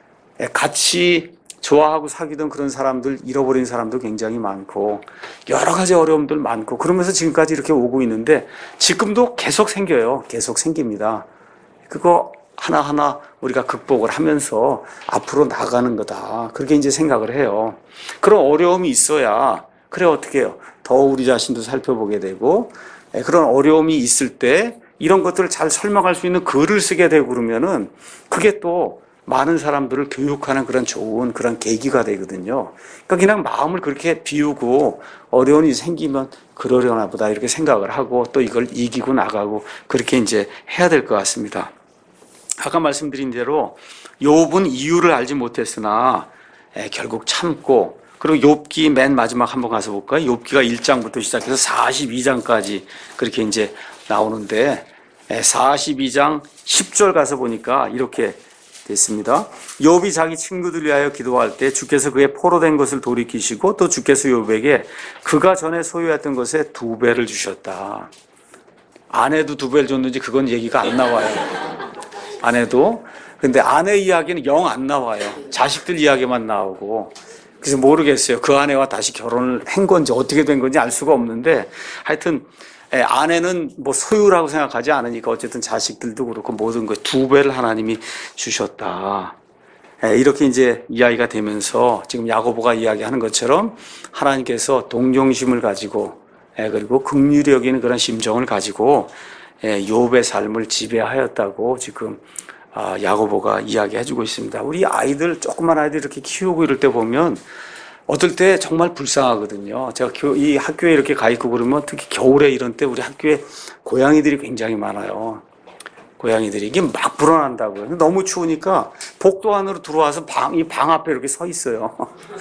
같이 좋아하고 사귀던 그런 사람들 잃어버린 사람도 굉장히 많고 여러 가지 어려움들 많고 그러면서 지금까지 이렇게 오고 있는데 지금도 계속 생겨요. 계속 생깁니다. 그거 하나하나 우리가 극복을 하면서 앞으로 나가는 거다. 그렇게 이제 생각을 해요. 그런 어려움이 있어야, 그래 어떻게 해요? 더 우리 자신도 살펴보게 되고, 그런 어려움이 있을 때 이런 것들을 잘 설명할 수 있는 글을 쓰게 되고 그러면은 그게 또 많은 사람들을 교육하는 그런 좋은 그런 계기가 되거든요. 그러니까 그냥 마음을 그렇게 비우고 어려움이 생기면 그러려나 보다 이렇게 생각을 하고 또 이걸 이기고 나가고 그렇게 이제 해야 될 것 같습니다. 아까 말씀드린 대로 욥은 이유를 알지 못했으나 에, 결국 참고, 그리고 욥기 맨 마지막 한번 가서 볼까요? 욥기가 일 장부터 시작해서 사십이 장까지 그렇게 이제 나오는데 에, 사십이 장 십 절 가서 보니까 이렇게 됐습니다. 욥이 자기 친구들 위하여 기도할 때 주께서 그의 포로된 것을 돌이키시고 또 주께서 욥에게 그가 전에 소유했던 것에 두 배를 주셨다. 아내도 두 배를 줬는지 그건 얘기가 안 나와요. 아내도. 근데 아내 이야기는 영 안 나와요. 자식들 이야기만 나오고. 그래서 모르겠어요. 그 아내와 다시 결혼을 한 건지 어떻게 된 건지 알 수가 없는데 하여튼 아내는 뭐 소유라고 생각하지 않으니까 어쨌든 자식들도 그렇고 모든 거 두 배를 하나님이 주셨다. 이렇게 이제 이야기가 되면서 지금 야고보가 이야기하는 것처럼 하나님께서 동정심을 가지고 그리고 긍휼히 여기는 그런 심정을 가지고 욥의 삶을 지배하였다고 지금 야고보가 이야기해주고 있습니다. 우리 아이들, 조그만 아이들 이렇게 키우고 이럴 때 보면 어떨 때 정말 불쌍하거든요. 제가 이 학교에 이렇게 가 있고 그러면 특히 겨울에 이런 때 우리 학교에 고양이들이 굉장히 많아요. 고양이들이 이게 막 불어난다고요. 너무 추우니까 복도 안으로 들어와서 방, 이 방 앞에 이렇게 서 있어요.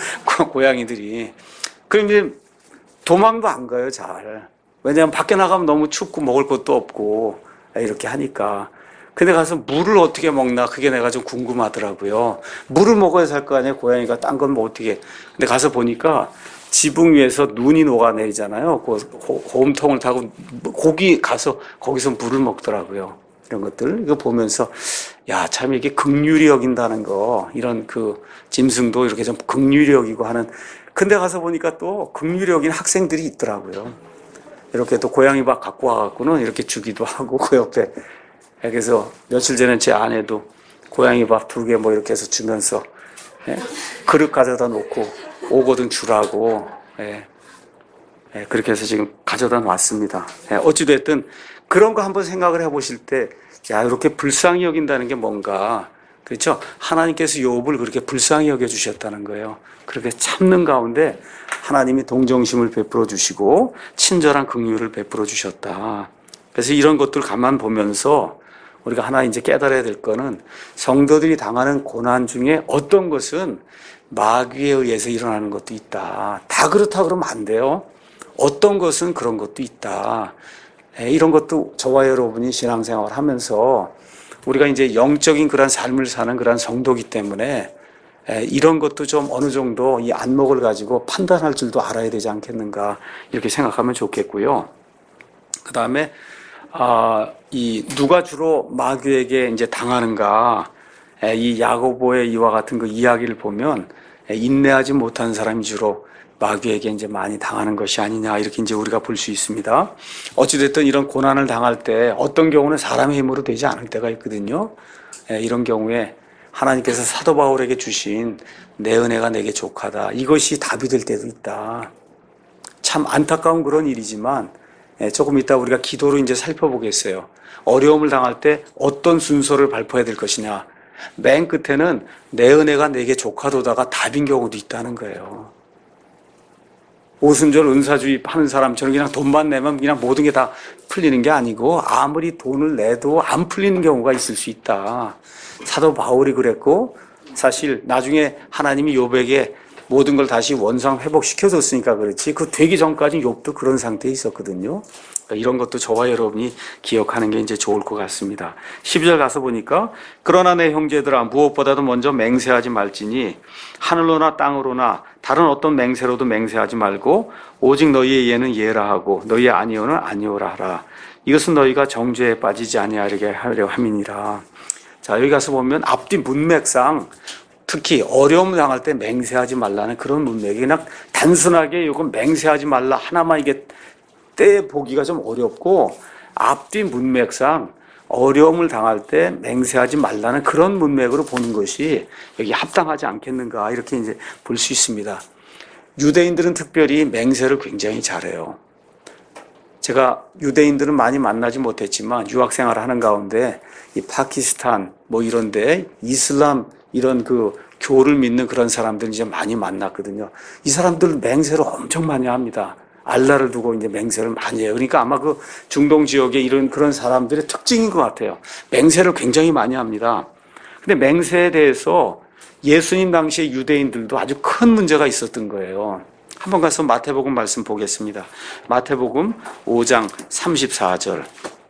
고양이들이. 그럼 도망도 안 가요, 잘. 왜냐하면 밖에 나가면 너무 춥고 먹을 것도 없고 이렇게 하니까. 근데 가서 물을 어떻게 먹나 그게 내가 좀 궁금하더라고요. 물을 먹어야 살 거 아니에요. 고양이가 딴 건 뭐 어떻게. 근데 가서 보니까 지붕 위에서 눈이 녹아내리잖아요. 그 고음통을 타고 거기 가서 거기서 물을 먹더라고요. 이런 것들 이거 보면서 야, 참 이게 긍휼히 여긴다는 거, 이런 그 짐승도 이렇게 좀 긍휼히 여기고 하는. 근데 가서 보니까 또 긍휼히 여긴 학생들이 있더라고요. 이렇게 또 고양이 밥 갖고 와갖고는 이렇게 주기도 하고 그 옆에. 그래서 며칠 전에 제 아내도 고양이 밥 두 개 뭐 이렇게 해서 주면서 예? 그릇 가져다 놓고 오거든 주라고 예. 예, 그렇게 해서 지금 가져다 놨습니다. 예, 어찌됐든 그런 거 한번 생각을 해보실 때 야, 이렇게 불쌍히 여긴다는 게 뭔가, 그렇죠? 하나님께서 욥을 그렇게 불쌍히 여겨주셨다는 거예요. 그렇게 참는 가운데 하나님이 동정심을 베풀어 주시고 친절한 긍휼을 베풀어 주셨다. 그래서 이런 것들 가만 보면서 우리가 하나 이제 깨달아야 될 거는 성도들이 당하는 고난 중에 어떤 것은 마귀에 의해서 일어나는 것도 있다. 다 그렇다 그러면 안 돼요. 어떤 것은 그런 것도 있다. 이런 것도 저와 여러분이 신앙생활을 하면서 우리가 이제 영적인 그런 삶을 사는 그런 성도기 때문에 이런 것도 좀 어느 정도 이 안목을 가지고 판단할 줄도 알아야 되지 않겠는가 이렇게 생각하면 좋겠고요. 그 다음에 아, 이 누가 주로 마귀에게 이제 당하는가? 이 야고보의 이와 같은 그 이야기를 보면 인내하지 못한 사람이 주로 마귀에게 이제 많이 당하는 것이 아니냐 이렇게 이제 우리가 볼 수 있습니다. 어찌됐든 이런 고난을 당할 때 어떤 경우는 사람의 힘으로 되지 않을 때가 있거든요. 이런 경우에 하나님께서 사도 바울에게 주신 내 은혜가 내게 족하다. 이것이 답이 될 때도 있다. 참 안타까운 그런 일이지만 조금 이따 우리가 기도로 이제 살펴보겠어요. 어려움을 당할 때 어떤 순서를 발표해야 될 것이냐. 맨 끝에는 내 은혜가 내게 족하도다가 답인 경우도 있다는 거예요. 오순절 은사주의 하는 사람처럼 그냥 돈만 내면 그냥 모든 게 다 풀리는 게 아니고 아무리 돈을 내도 안 풀리는 경우가 있을 수 있다. 사도 바울이 그랬고 사실 나중에 하나님이 욥에게 모든 걸 다시 원상 회복시켜줬으니까 그렇지 그 되기 전까지 욥도 그런 상태에 있었거든요. 이런 것도 저와 여러분이 기억하는 게 이제 좋을 것 같습니다. 십이 절 가서 보니까 그러나 내 형제들아 무엇보다도 먼저 맹세하지 말지니 하늘로나 땅으로나 다른 어떤 맹세로도 맹세하지 말고 오직 너희의 예는 예라 하고 너희의 아니오는 아니오라 하라. 이것은 너희가 정죄에 빠지지 아니하게 하려 함이니라. 자, 여기 가서 보면 앞뒤 문맥상 특히 어려움 당할 때 맹세하지 말라는 그런 문맥이 그냥 단순하게 이건 맹세하지 말라 하나만 이게 떼 보기가 좀 어렵고 앞뒤 문맥상 어려움을 당할 때 맹세하지 말라는 그런 문맥으로 보는 것이 여기 합당하지 않겠는가 이렇게 이제 볼 수 있습니다. 유대인들은 특별히 맹세를 굉장히 잘해요. 제가 유대인들은 많이 만나지 못했지만 유학 생활을 하는 가운데 이 파키스탄 뭐 이런데 이슬람 이런 그 교를 믿는 그런 사람들 이제 많이 만났거든요. 이 사람들 맹세를 엄청 많이 합니다. 알라를 두고 이제 맹세를 많이 해요. 그러니까 아마 그 중동 지역에 이런 그런 사람들의 특징인 것 같아요. 맹세를 굉장히 많이 합니다. 근데 맹세에 대해서 예수님 당시에 유대인들도 아주 큰 문제가 있었던 거예요. 한번 가서 마태복음 말씀 보겠습니다. 마태복음 오 장 삼십사 절.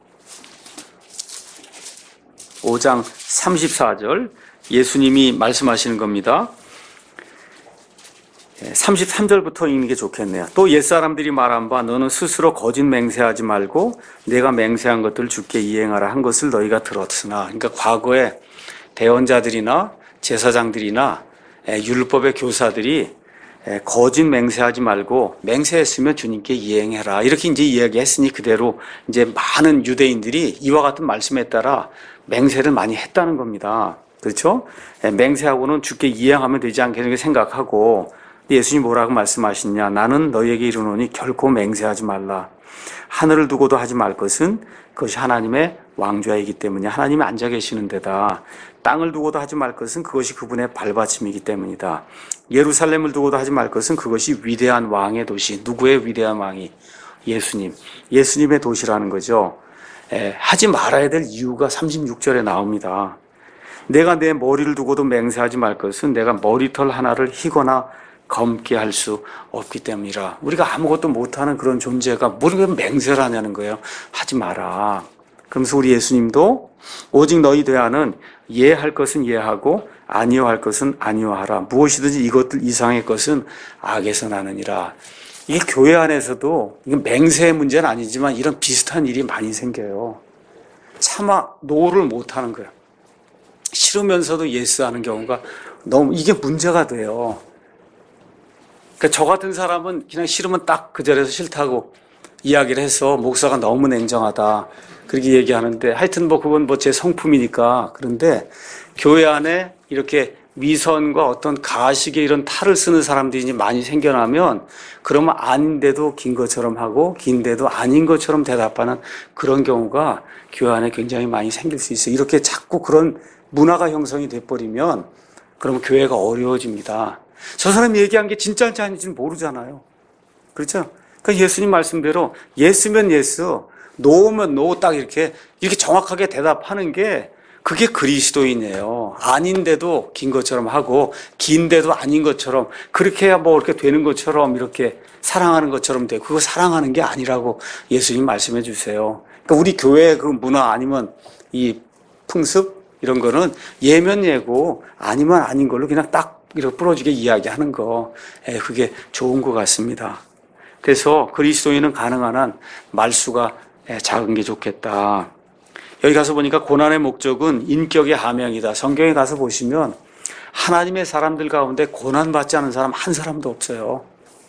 오 장 삼십사 절 예수님이 말씀하시는 겁니다. 삼십삼 절부터 읽는 게 좋겠네요. 또 옛사람들이 말한 바 너는 스스로 거짓 맹세하지 말고 내가 맹세한 것들을 주께 이행하라 한 것을 너희가 들었으나, 그러니까 과거에 대언자들이나 제사장들이나 율법의 교사들이 거짓 맹세하지 말고 맹세했으면 주님께 이행해라 이렇게 이제 이야기했으니 그대로 이제 많은 유대인들이 이와 같은 말씀에 따라 맹세를 많이 했다는 겁니다. 그렇죠? 맹세하고는 주께 이행하면 되지 않겠는가 생각하고 예수님이 뭐라고 말씀하시냐. 나는 너희에게 이르노니 결코 맹세하지 말라. 하늘을 두고도 하지 말 것은 그것이 하나님의 왕좌이기 때문에 하나님이 앉아 계시는 데다. 땅을 두고도 하지 말 것은 그것이 그분의 발받침이기 때문이다. 예루살렘을 두고도 하지 말 것은 그것이 위대한 왕의 도시. 누구의 위대한 왕이? 예수님. 예수님의 도시라는 거죠. 에, 하지 말아야 될 이유가 삼십육 절에 나옵니다. 내가 내 머리를 두고도 맹세하지 말 것은 내가 머리털 하나를 희거나 검게 할 수 없기 때문이라. 우리가 아무것도 못하는 그런 존재가 뭘 맹세를 하냐는 거예요. 하지 마라. 그러면서 우리 예수님도 오직 너희 대하는 예할 것은 예하고 아니요 할 것은 아니요 하라. 무엇이든지 이것들 이상의 것은 악에서 나느니라. 이게 교회 안에서도 이건 맹세의 문제는 아니지만 이런 비슷한 일이 많이 생겨요. 차마 노를 못하는 거예요. 싫으면서도 예스하는 경우가 너무 이게 문제가 돼요. 그러니까 저 같은 사람은 그냥 싫으면 딱 그 자리에서 싫다고 이야기를 해서 목사가 너무 냉정하다 그렇게 얘기하는데 하여튼 뭐 그건 뭐 제 성품이니까. 그런데 교회 안에 이렇게 위선과 어떤 가식의 이런 탈을 쓰는 사람들이 이제 많이 생겨나면 그러면 아닌데도 긴 것처럼 하고 긴데도 아닌 것처럼 대답하는 그런 경우가 교회 안에 굉장히 많이 생길 수 있어요. 이렇게 자꾸 그런 문화가 형성이 돼버리면 그러면 교회가 어려워집니다. 저 사람이 얘기한 게 진짜인지 아닌지는 모르잖아요. 그렇죠? 그러니까 예수님 말씀대로 예스면 예스, 노면 노 딱 이렇게 이렇게 정확하게 대답하는 게 그게 그리스도인이에요. 아닌데도 긴 것처럼 하고 긴데도 아닌 것처럼 그렇게 해야 뭐 이렇게 되는 것처럼 이렇게 사랑하는 것처럼 되고 그거 사랑하는 게 아니라고 예수님 말씀해 주세요. 그러니까 우리 교회의 그 문화 아니면 이 풍습 이런 거는 예면 예고 아니면 아닌 걸로 그냥 딱 이렇게 부러지게 이야기하는 거. 예, 그게 좋은 것 같습니다. 그래서 그리스도인은 가능한 한 말수가 작은 게 좋겠다. 여기 가서 보니까 고난의 목적은 인격의 함양이다. 성경에 가서 보시면 하나님의 사람들 가운데 고난받지 않은 사람 한 사람도 없어요.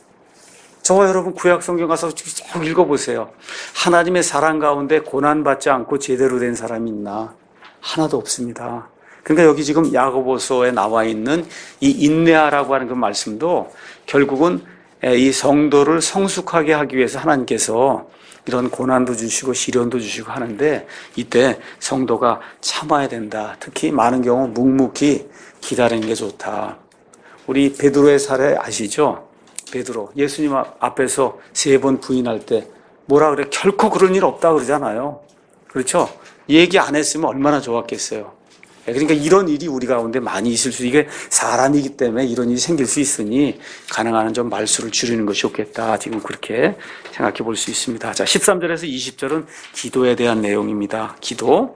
저와 여러분 구약 성경 가서 쭉 읽어보세요. 하나님의 사람 가운데 고난받지 않고 제대로 된 사람이 있나? 하나도 없습니다. 그러니까 여기 지금 야고보서에 나와 있는 이 인내하라고 하는 그 말씀도 결국은 이 성도를 성숙하게 하기 위해서 하나님께서 이런 고난도 주시고 시련도 주시고 하는데 이때 성도가 참아야 된다. 특히 많은 경우 묵묵히 기다리는 게 좋다. 우리 베드로의 사례 아시죠? 베드로 예수님 앞에서 세 번 부인할 때 뭐라 그래? 결코 그런 일 없다 그러잖아요. 그렇죠? 얘기 안 했으면 얼마나 좋았겠어요. 그러니까 이런 일이 우리 가운데 많이 있을 수, 이게 사람이기 때문에 이런 일이 생길 수 있으니 가능한 한 좀 말수를 줄이는 것이 좋겠다. 지금 그렇게 생각해 볼 수 있습니다. 자, 십삼 절에서 이십 절은 기도에 대한 내용입니다. 기도.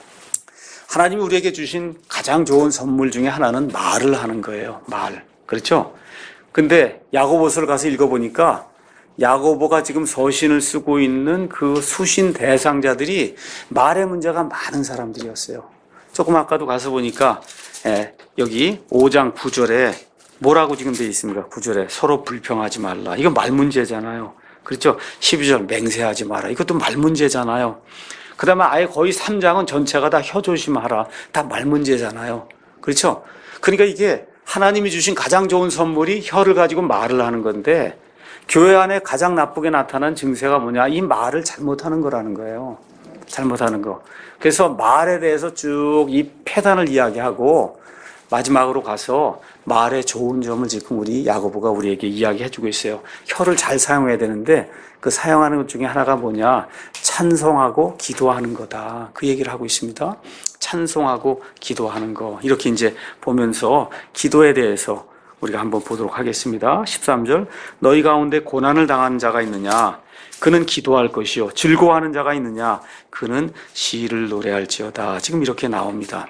하나님이 우리에게 주신 가장 좋은 선물 중에 하나는 말을 하는 거예요. 말. 그렇죠? 근데 야고보서를 가서 읽어보니까 야고보가 지금 서신을 쓰고 있는 그 수신 대상자들이 말의 문제가 많은 사람들이었어요. 조금 아까도 가서 보니까 예, 여기 오 장 구 절에 뭐라고 지금 되어 있습니까? 구 절에 서로 불평하지 말라. 이거 말 문제잖아요. 그렇죠? 십이 절 맹세하지 마라. 이것도 말 문제잖아요. 그 다음에 아예 거의 삼 장은 전체가 다 혀 조심하라. 다 말 문제잖아요. 그렇죠? 그러니까 이게 하나님이 주신 가장 좋은 선물이 혀를 가지고 말을 하는 건데 교회 안에 가장 나쁘게 나타난 증세가 뭐냐? 이 말을 잘못하는 거라는 거예요. 잘못하는 거. 그래서 말에 대해서 쭉 이 폐단을 이야기하고 마지막으로 가서 말의 좋은 점을 지금 우리 야고보가 우리에게 이야기해주고 있어요. 혀를 잘 사용해야 되는데 그 사용하는 것 중에 하나가 뭐냐? 찬송하고 기도하는 거다. 그 얘기를 하고 있습니다. 찬송하고 기도하는 거. 이렇게 이제 보면서 기도에 대해서 우리가 한번 보도록 하겠습니다. 십삼 절. 너희 가운데 고난을 당하는 자가 있느냐? 그는 기도할 것이요. 즐거워하는 자가 있느냐? 그는 시를 노래할지어다. 지금 이렇게 나옵니다.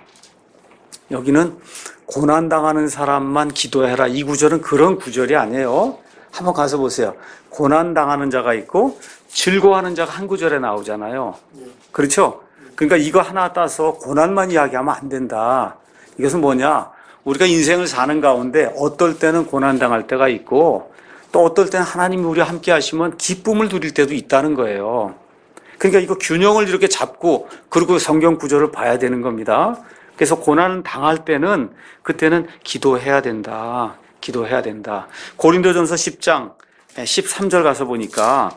여기는 고난당하는 사람만 기도해라. 이 구절은 그런 구절이 아니에요. 한번 가서 보세요. 고난당하는 자가 있고 즐거워하는 자가 한 구절에 나오잖아요. 그렇죠? 그러니까 이거 하나 따서 고난만 이야기하면 안 된다. 이것은 뭐냐? 우리가 인생을 사는 가운데 어떨 때는 고난당할 때가 있고 또 어떨 때는 하나님이 우리와 함께 하시면 기쁨을 누릴 때도 있다는 거예요. 그러니까 이거 균형을 이렇게 잡고 그리고 성경 구절을 봐야 되는 겁니다. 그래서 고난을 당할 때는 그때는 기도해야 된다. 기도해야 된다. 고린도전서 십 장 십삼 절 가서 보니까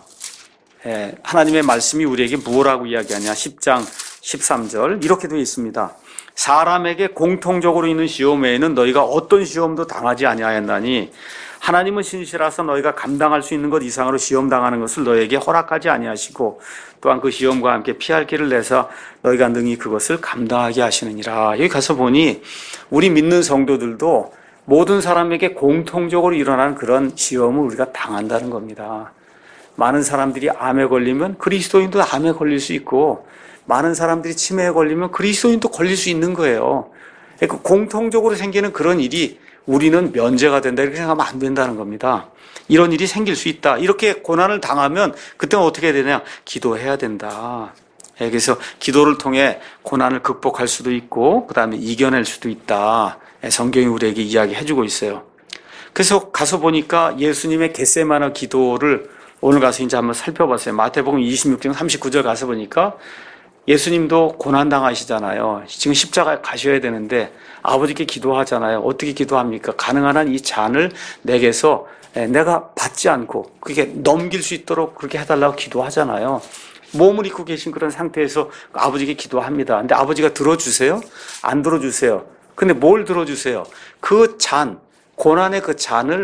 하나님의 말씀이 우리에게 무엇라고 이야기하냐. 십 장 십삼 절 이렇게 되어 있습니다. 사람에게 공통적으로 있는 시험 외에는 너희가 어떤 시험도 당하지 아니하였나니 하나님은 신실하사 너희가 감당할 수 있는 것 이상으로 시험 당하는 것을 너희에게 허락하지 아니하시고 또한 그 시험과 함께 피할 길을 내서 너희가 능히 그것을 감당하게 하시느니라. 여기 가서 보니 우리 믿는 성도들도 모든 사람에게 공통적으로 일어나는 그런 시험을 우리가 당한다는 겁니다. 많은 사람들이 암에 걸리면 그리스도인도 암에 걸릴 수 있고 많은 사람들이 치매에 걸리면 그리스도인도 걸릴 수 있는 거예요. 그러니까 공통적으로 생기는 그런 일이 우리는 면제가 된다 이렇게 생각하면 안 된다는 겁니다. 이런 일이 생길 수 있다. 이렇게 고난을 당하면 그때는 어떻게 해야 되냐? 기도해야 된다. 그래서 기도를 통해 고난을 극복할 수도 있고 그 다음에 이겨낼 수도 있다. 성경이 우리에게 이야기해주고 있어요. 그래서 가서 보니까 예수님의 겟세마네 기도를 오늘 가서 이제 한번 살펴봤어요. 마태복음 이십육 장 삼십구 절 가서 보니까 예수님도 고난당하시잖아요. 지금 십자가에 가셔야 되는데 아버지께 기도하잖아요. 어떻게 기도합니까? 가능한 한 이 잔을 내게서 내가 받지 않고 그게 넘길 수 있도록 그렇게 해달라고 기도하잖아요. 몸을 입고 계신 그런 상태에서 아버지께 기도합니다. 근데 아버지가 들어주세요? 안 들어주세요. 근데 뭘 들어주세요? 그 잔, 고난의 그 잔을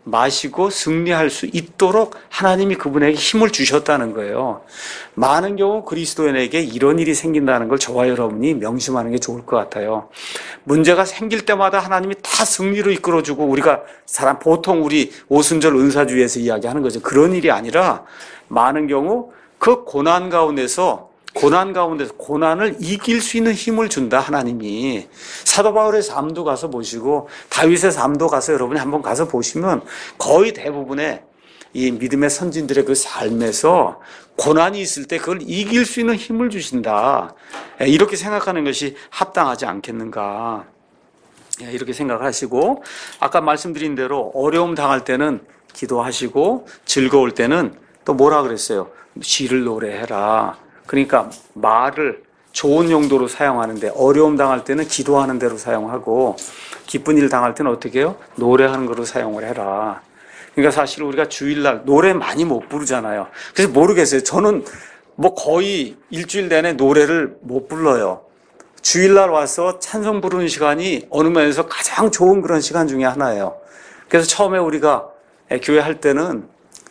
마시고 승리할 수 있도록 하나님이 그분에게 힘을 주셨다는 거예요. 많은 경우 그리스도인에게 이런 일이 생긴다는 걸 저와 여러분이 명심하는 게 좋을 것 같아요. 문제가 생길 때마다 하나님이 다 승리로 이끌어주고 우리가 사람 보통 우리 오순절 은사주의에서 이야기하는 거죠. 그런 일이 아니라 많은 경우 그 고난 가운데서 고난 가운데서 고난을 이길 수 있는 힘을 준다 하나님이. 사도 바울의 삶도 가서 보시고 다윗의 삶도 가서 여러분이 한번 가서 보시면 거의 대부분의 이 믿음의 선진들의 그 삶에서 고난이 있을 때 그걸 이길 수 있는 힘을 주신다, 이렇게 생각하는 것이 합당하지 않겠는가, 이렇게 생각하시고, 아까 말씀드린 대로 어려움 당할 때는 기도하시고 즐거울 때는 또 뭐라 그랬어요? 시를 노래해라. 그러니까 말을 좋은 용도로 사용하는데 어려움 당할 때는 기도하는 대로 사용하고 기쁜 일 당할 때는 어떻게 해요? 노래하는 거로 사용을 해라. 그러니까 사실 우리가 주일날 노래 많이 못 부르잖아요. 그래서 모르겠어요. 저는 뭐 거의 일주일 내내 노래를 못 불러요. 주일날 와서 찬송 부르는 시간이 어느 면에서 가장 좋은 그런 시간 중에 하나예요. 그래서 처음에 우리가 교회 할 때는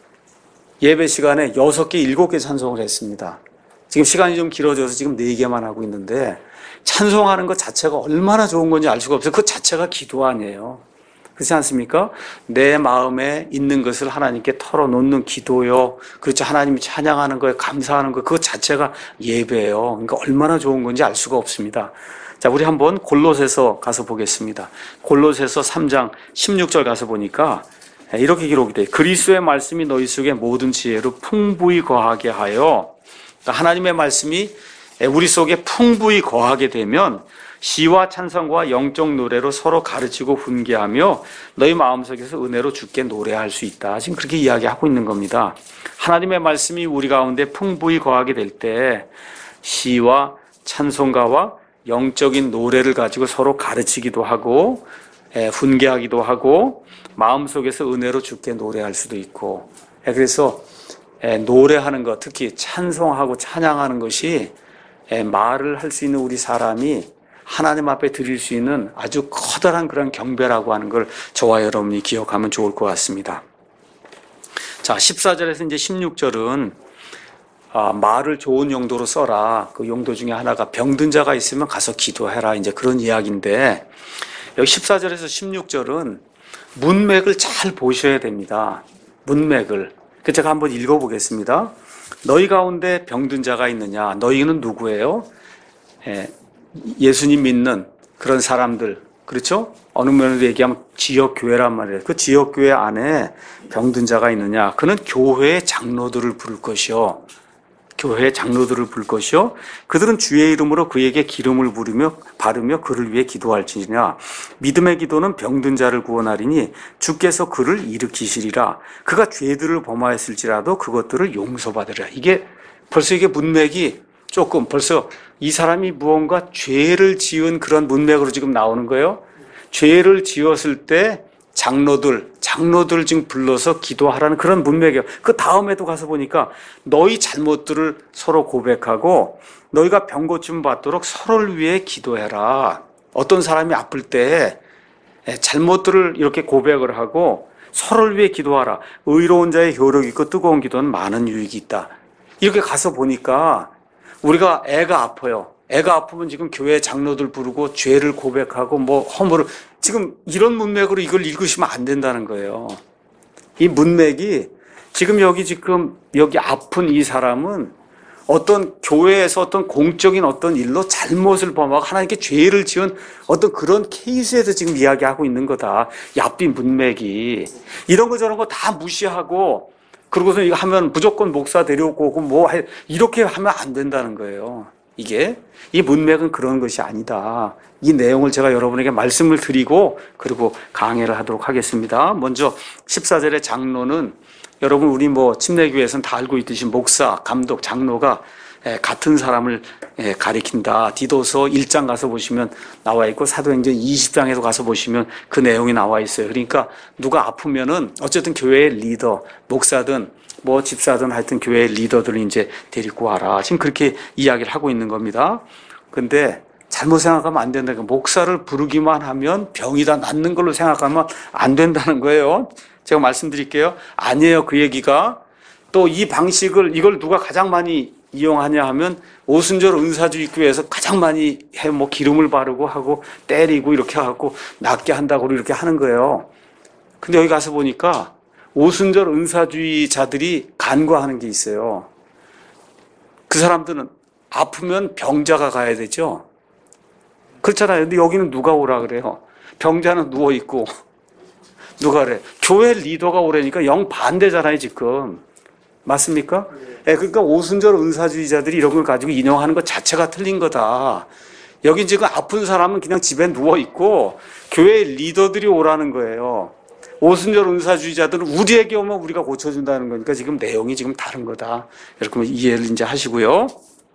예배 시간에 여섯 개, 일곱 개 찬송을 했습니다. 지금 시간이 좀 길어져서 지금 네 개만 하고 있는데 찬송하는 것 자체가 얼마나 좋은 건지 알 수가 없어요. 그 자체가 기도 아니에요. 그렇지 않습니까? 내 마음에 있는 것을 하나님께 털어놓는 기도요. 그렇죠. 하나님이 찬양하는 거에 감사하는 거, 그것 자체가 예배예요. 그러니까 얼마나 좋은 건지 알 수가 없습니다. 자, 우리 한번 골로새서 가서 보겠습니다. 골로새서 삼 장 십육 절 가서 보니까 이렇게 기록이 돼요. 그리스도의 말씀이 너희 속에 모든 지혜로 풍부히 거하게 하여, 그러니까 하나님의 말씀이 우리 속에 풍부히 거하게 되면 시와 찬송과 영적 노래로 서로 가르치고 훈계하며 너희 마음속에서 은혜로 주께 노래할 수 있다. 지금 그렇게 이야기하고 있는 겁니다. 하나님의 말씀이 우리 가운데 풍부히 거하게 될 때 시와 찬송가와 영적인 노래를 가지고 서로 가르치기도 하고 훈계하기도 하고 마음속에서 은혜로 주께 노래할 수도 있고, 그래서 노래하는 것, 특히 찬송하고 찬양하는 것이 말을 할 수 있는 우리 사람이 하나님 앞에 드릴 수 있는 아주 커다란 그런 경배라고 하는 걸 저와 여러분이 기억하면 좋을 것 같습니다. 자, 십사 절에서 이제 십육 절은 아, 말을 좋은 용도로 써라. 그 용도 중에 하나가 병든 자가 있으면 가서 기도해라. 이제 그런 이야기인데, 여기 십사 절에서 십육 절은 문맥을 잘 보셔야 됩니다. 문맥을. 그 제가 한번 읽어보겠습니다. 너희 가운데 병든 자가 있느냐? 너희는 누구예요? 예, 예수님 믿는 그런 사람들, 그렇죠? 어느 면으로 얘기하면 지역교회란 말이에요. 그 지역교회 안에 병든 자가 있느냐? 그는 교회의 장로들을 부를 것이요. 교회의 장로들을 부를 것이요. 그들은 주의 이름으로 그에게 기름을 부르며 바르며 그를 위해 기도할지니라. 믿음의 기도는 병든 자를 구원하리니 주께서 그를 일으키시리라. 그가 죄들을 범하였을지라도 그것들을 용서받으리라. 이게 벌써 이게 문맥이 조금 벌써 이 사람이 무언가 죄를 지은 그런 문맥으로 지금 나오는 거예요. 죄를 지었을 때 장로들, 장로들을 지금 불러서 기도하라는 그런 문맥이에요. 그 다음에도 가서 보니까 너희 잘못들을 서로 고백하고 너희가 병 고침 받도록 서로를 위해 기도해라. 어떤 사람이 아플 때 잘못들을 이렇게 고백을 하고 서로를 위해 기도하라. 의로운 자의 효력 있고 뜨거운 기도는 많은 유익이 있다. 이렇게 가서 보니까 우리가 애가 아파요. 애가 아프면 지금 교회 장로들 부르고 죄를 고백하고 뭐 허물을, 지금 이런 문맥으로 이걸 읽으시면 안 된다는 거예요. 이 문맥이 지금 여기 지금 여기 아픈 이 사람은 어떤 교회에서 어떤 공적인 어떤 일로 잘못을 범하고 하나님께 죄를 지은 어떤 그런 케이스에서 지금 이야기하고 있는 거다. 얍빈 문맥이. 이런 거 저런 거 다 무시하고 그러고서 이거 하면 무조건 목사 데려오고 오고 뭐 해, 이렇게 하면 안 된다는 거예요. 이게 이 문맥은 그런 것이 아니다. 이 내용을 제가 여러분에게 말씀을 드리고 그리고 강해를 하도록 하겠습니다. 먼저 십사 절의 장로는 여러분 우리 뭐 침례교회에서는 다 알고 있듯이 목사, 감독, 장로가 같은 사람을 가리킨다. 디도서 일 장 가서 보시면 나와 있고 사도행전 이십 장에도 가서 보시면 그 내용이 나와 있어요. 그러니까 누가 아프면은 어쨌든 교회의 리더, 목사든 뭐 집사든 하여튼 교회의 리더들을 이제 데리고 와라. 지금 그렇게 이야기를 하고 있는 겁니다. 근데 잘못 생각하면 안 된다. 목사를 부르기만 하면 병이 다 낫는 걸로 생각하면 안 된다는 거예요. 제가 말씀드릴게요. 아니에요. 그 얘기가. 또 이 방식을, 이걸 누가 가장 많이 이용하냐 하면 오순절 은사주의 교회에서 가장 많이 해, 뭐 기름을 바르고 하고 때리고 이렇게 하고 낫게 한다고 이렇게 하는 거예요. 근데 여기 가서 보니까 오순절 은사주의자들이 간과하는 게 있어요. 그 사람들은 아프면 병자가 가야 되죠. 그렇잖아요. 근데 여기는 누가 오라 그래요? 병자는 누워있고 누가 그래? 교회 리더가 오라니까 영 반대잖아요, 지금. 맞습니까? 예, 그러니까 오순절 은사주의자들이 이런 걸 가지고 인용하는 것 자체가 틀린 거다. 여기 지금 아픈 사람은 그냥 집에 누워있고 교회 리더들이 오라는 거예요. 오순절 은사주의자들은 우리에게 오면 우리가 고쳐준다는 거니까 지금 내용이 지금 다른 거다. 이렇게 이해를 이제 하시고요.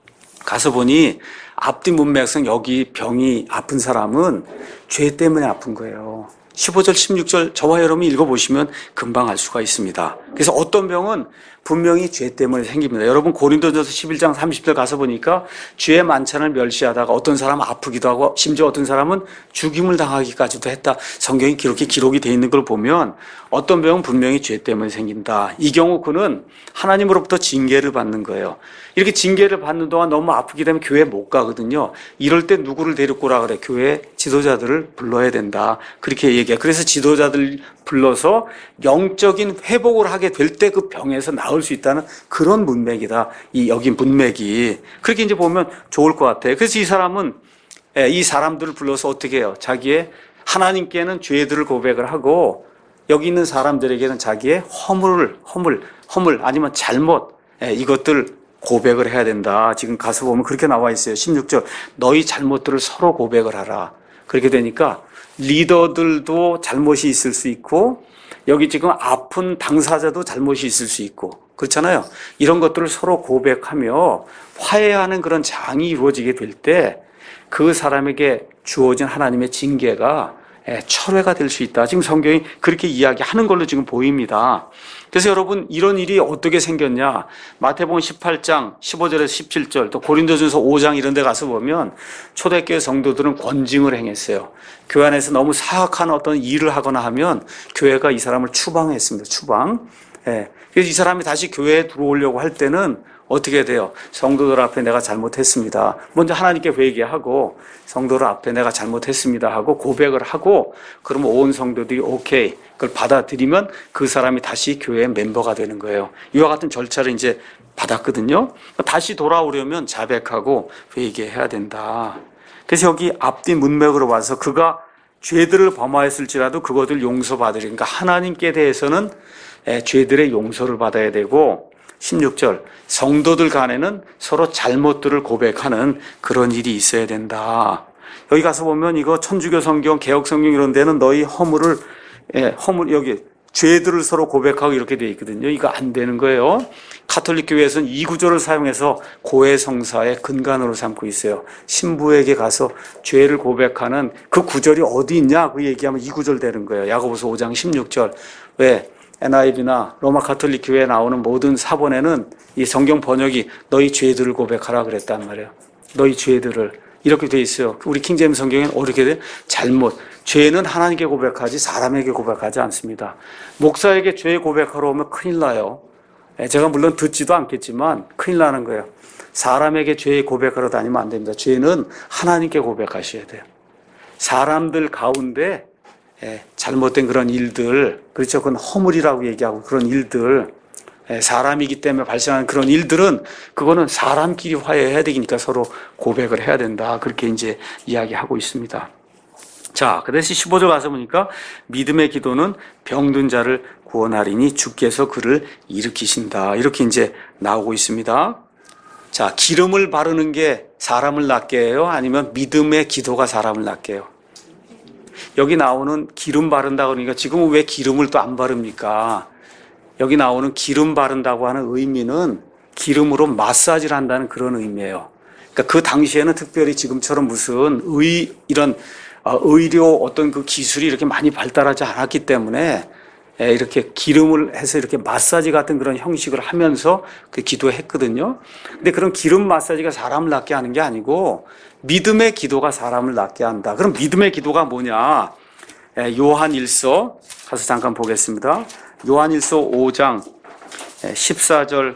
가서 보니 앞뒤 문맥상 여기 병이 아픈 사람은 죄 때문에 아픈 거예요. 십오 절, 십육 절 저와 여러분이 읽어보시면 금방 알 수가 있습니다. 그래서 어떤 병은 분명히 죄 때문에 생깁니다. 여러분 고린도전서 십일 장 삼십 절 가서 보니까 죄의 만찬을 멸시하다가 어떤 사람은 아프기도 하고 심지어 어떤 사람은 죽임을 당하기까지도 했다. 성경이 그렇게 기록이 되어 있는 걸 보면 어떤 병은 분명히 죄 때문에 생긴다. 이 경우 그는 하나님으로부터 징계를 받는 거예요. 이렇게 징계를 받는 동안 너무 아프게 되면 교회 못 가거든요. 이럴 때 누구를 데리고 오라 그래? 교회 지도자들을 불러야 된다. 그렇게 얘기해요. 그래서 지도자들 불러서 영적인 회복을 하게 될 때 그 병에서 나을 수 있다는 그런 문맥이다. 이 여기 문맥이. 그렇게 이제 보면 좋을 것 같아요. 그래서 이 사람은 이 사람들을 불러서 어떻게 해요? 자기의 하나님께는 죄들을 고백을 하고 여기 있는 사람들에게는 자기의 허물을 허물 허물 아니면 잘못 이것들 고백을 해야 된다. 지금 가서 보면 그렇게 나와 있어요. 십육 절 너희 잘못들을 서로 고백을 하라. 그렇게 되니까 리더들도 잘못이 있을 수 있고 여기 지금 아픈 당사자도 잘못이 있을 수 있고 그렇잖아요. 이런 것들을 서로 고백하며 화해하는 그런 장이 이루어지게 될 때 그 사람에게 주어진 하나님의 징계가 철회가 될 수 있다. 지금 성경이 그렇게 이야기하는 걸로 지금 보입니다. 그래서 여러분 이런 일이 어떻게 생겼냐. 마태복음 십팔 장 십오 절에서 십칠 절 또 고린도전서 오 장 이런 데 가서 보면 초대교회 성도들은 권징을 행했어요. 교회 안에서 너무 사악한 어떤 일을 하거나 하면 교회가 이 사람을 추방했습니다. 추방. 예. 그래서 이 사람이 다시 교회에 들어오려고 할 때는 어떻게 돼요? 성도들 앞에 내가 잘못했습니다. 먼저 하나님께 회개하고 성도들 앞에 내가 잘못했습니다 하고 고백을 하고 그러면 온 성도들이 오케이 그걸 받아들이면 그 사람이 다시 교회의 멤버가 되는 거예요. 이와 같은 절차를 이제 받았거든요. 다시 돌아오려면 자백하고 회개해야 된다. 그래서 여기 앞뒤 문맥으로 봐서 그가 죄들을 범하였을지라도 그것을 용서받으리라. 그러니까 하나님께 대해서는 죄들의 용서를 받아야 되고 십육 절 성도들 간에는 서로 잘못들을 고백하는 그런 일이 있어야 된다. 여기 가서 보면 이거 천주교 성경, 개혁 성경 이런 데는 너희 허물을 예, 허물 여기 죄들을 서로 고백하고 이렇게 돼 있거든요. 이거 안 되는 거예요. 가톨릭 교회에서는 이 구절을 사용해서 고해 성사의 근간으로 삼고 있어요. 신부에게 가서 죄를 고백하는 그 구절이 어디 있냐? 그 얘기하면 이 구절 되는 거예요. 야고보서 오 장 십육 절. 왜? 엔아이브이나 로마 가톨릭 교회에 나오는 모든 사본에는 이 성경 번역이 너희 죄들을 고백하라 그랬단 말이에요. 너희 죄들을. 이렇게 돼 있어요. 우리 킹제임스 성경에는 어떻게 돼? 잘못. 죄는 하나님께 고백하지 사람에게 고백하지 않습니다. 목사에게 죄 고백하러 오면 큰일 나요. 제가 물론 듣지도 않겠지만 큰일 나는 거예요. 사람에게 죄 고백하러 다니면 안 됩니다. 죄는 하나님께 고백하셔야 돼요. 사람들 가운데 잘못된 그런 일들, 그렇죠? 그건 허물이라고 얘기하고 그런 일들, 사람이기 때문에 발생하는 그런 일들은 그거는 사람끼리 화해해야 되니까 서로 고백을 해야 된다. 그렇게 이제 이야기하고 있습니다. 자, 그 대신 십오 절 가서 보니까 믿음의 기도는 병든 자를 구원하리니 주께서 그를 일으키신다. 이렇게 이제 나오고 있습니다. 자, 기름을 바르는 게 사람을 낫게 해요? 아니면 믿음의 기도가 사람을 낫게 해요? 여기 나오는 기름 바른다고 그러니까 지금은 왜 기름을 또 안 바릅니까? 여기 나오는 기름 바른다고 하는 의미는 기름으로 마사지를 한다는 그런 의미예요. 그러니까 그 당시에는 특별히 지금처럼 무슨 의, 이런 의료 어떤 그 기술이 이렇게 많이 발달하지 않았기 때문에 예, 이렇게 기름을 해서 이렇게 마사지 같은 그런 형식을 하면서 그 기도했거든요. 근데 그런 기름 마사지가 사람을 낫게 하는 게 아니고 믿음의 기도가 사람을 낫게 한다. 그럼 믿음의 기도가 뭐냐? 예, 요한일서 가서 잠깐 보겠습니다. 요한일서 오 장 십사 절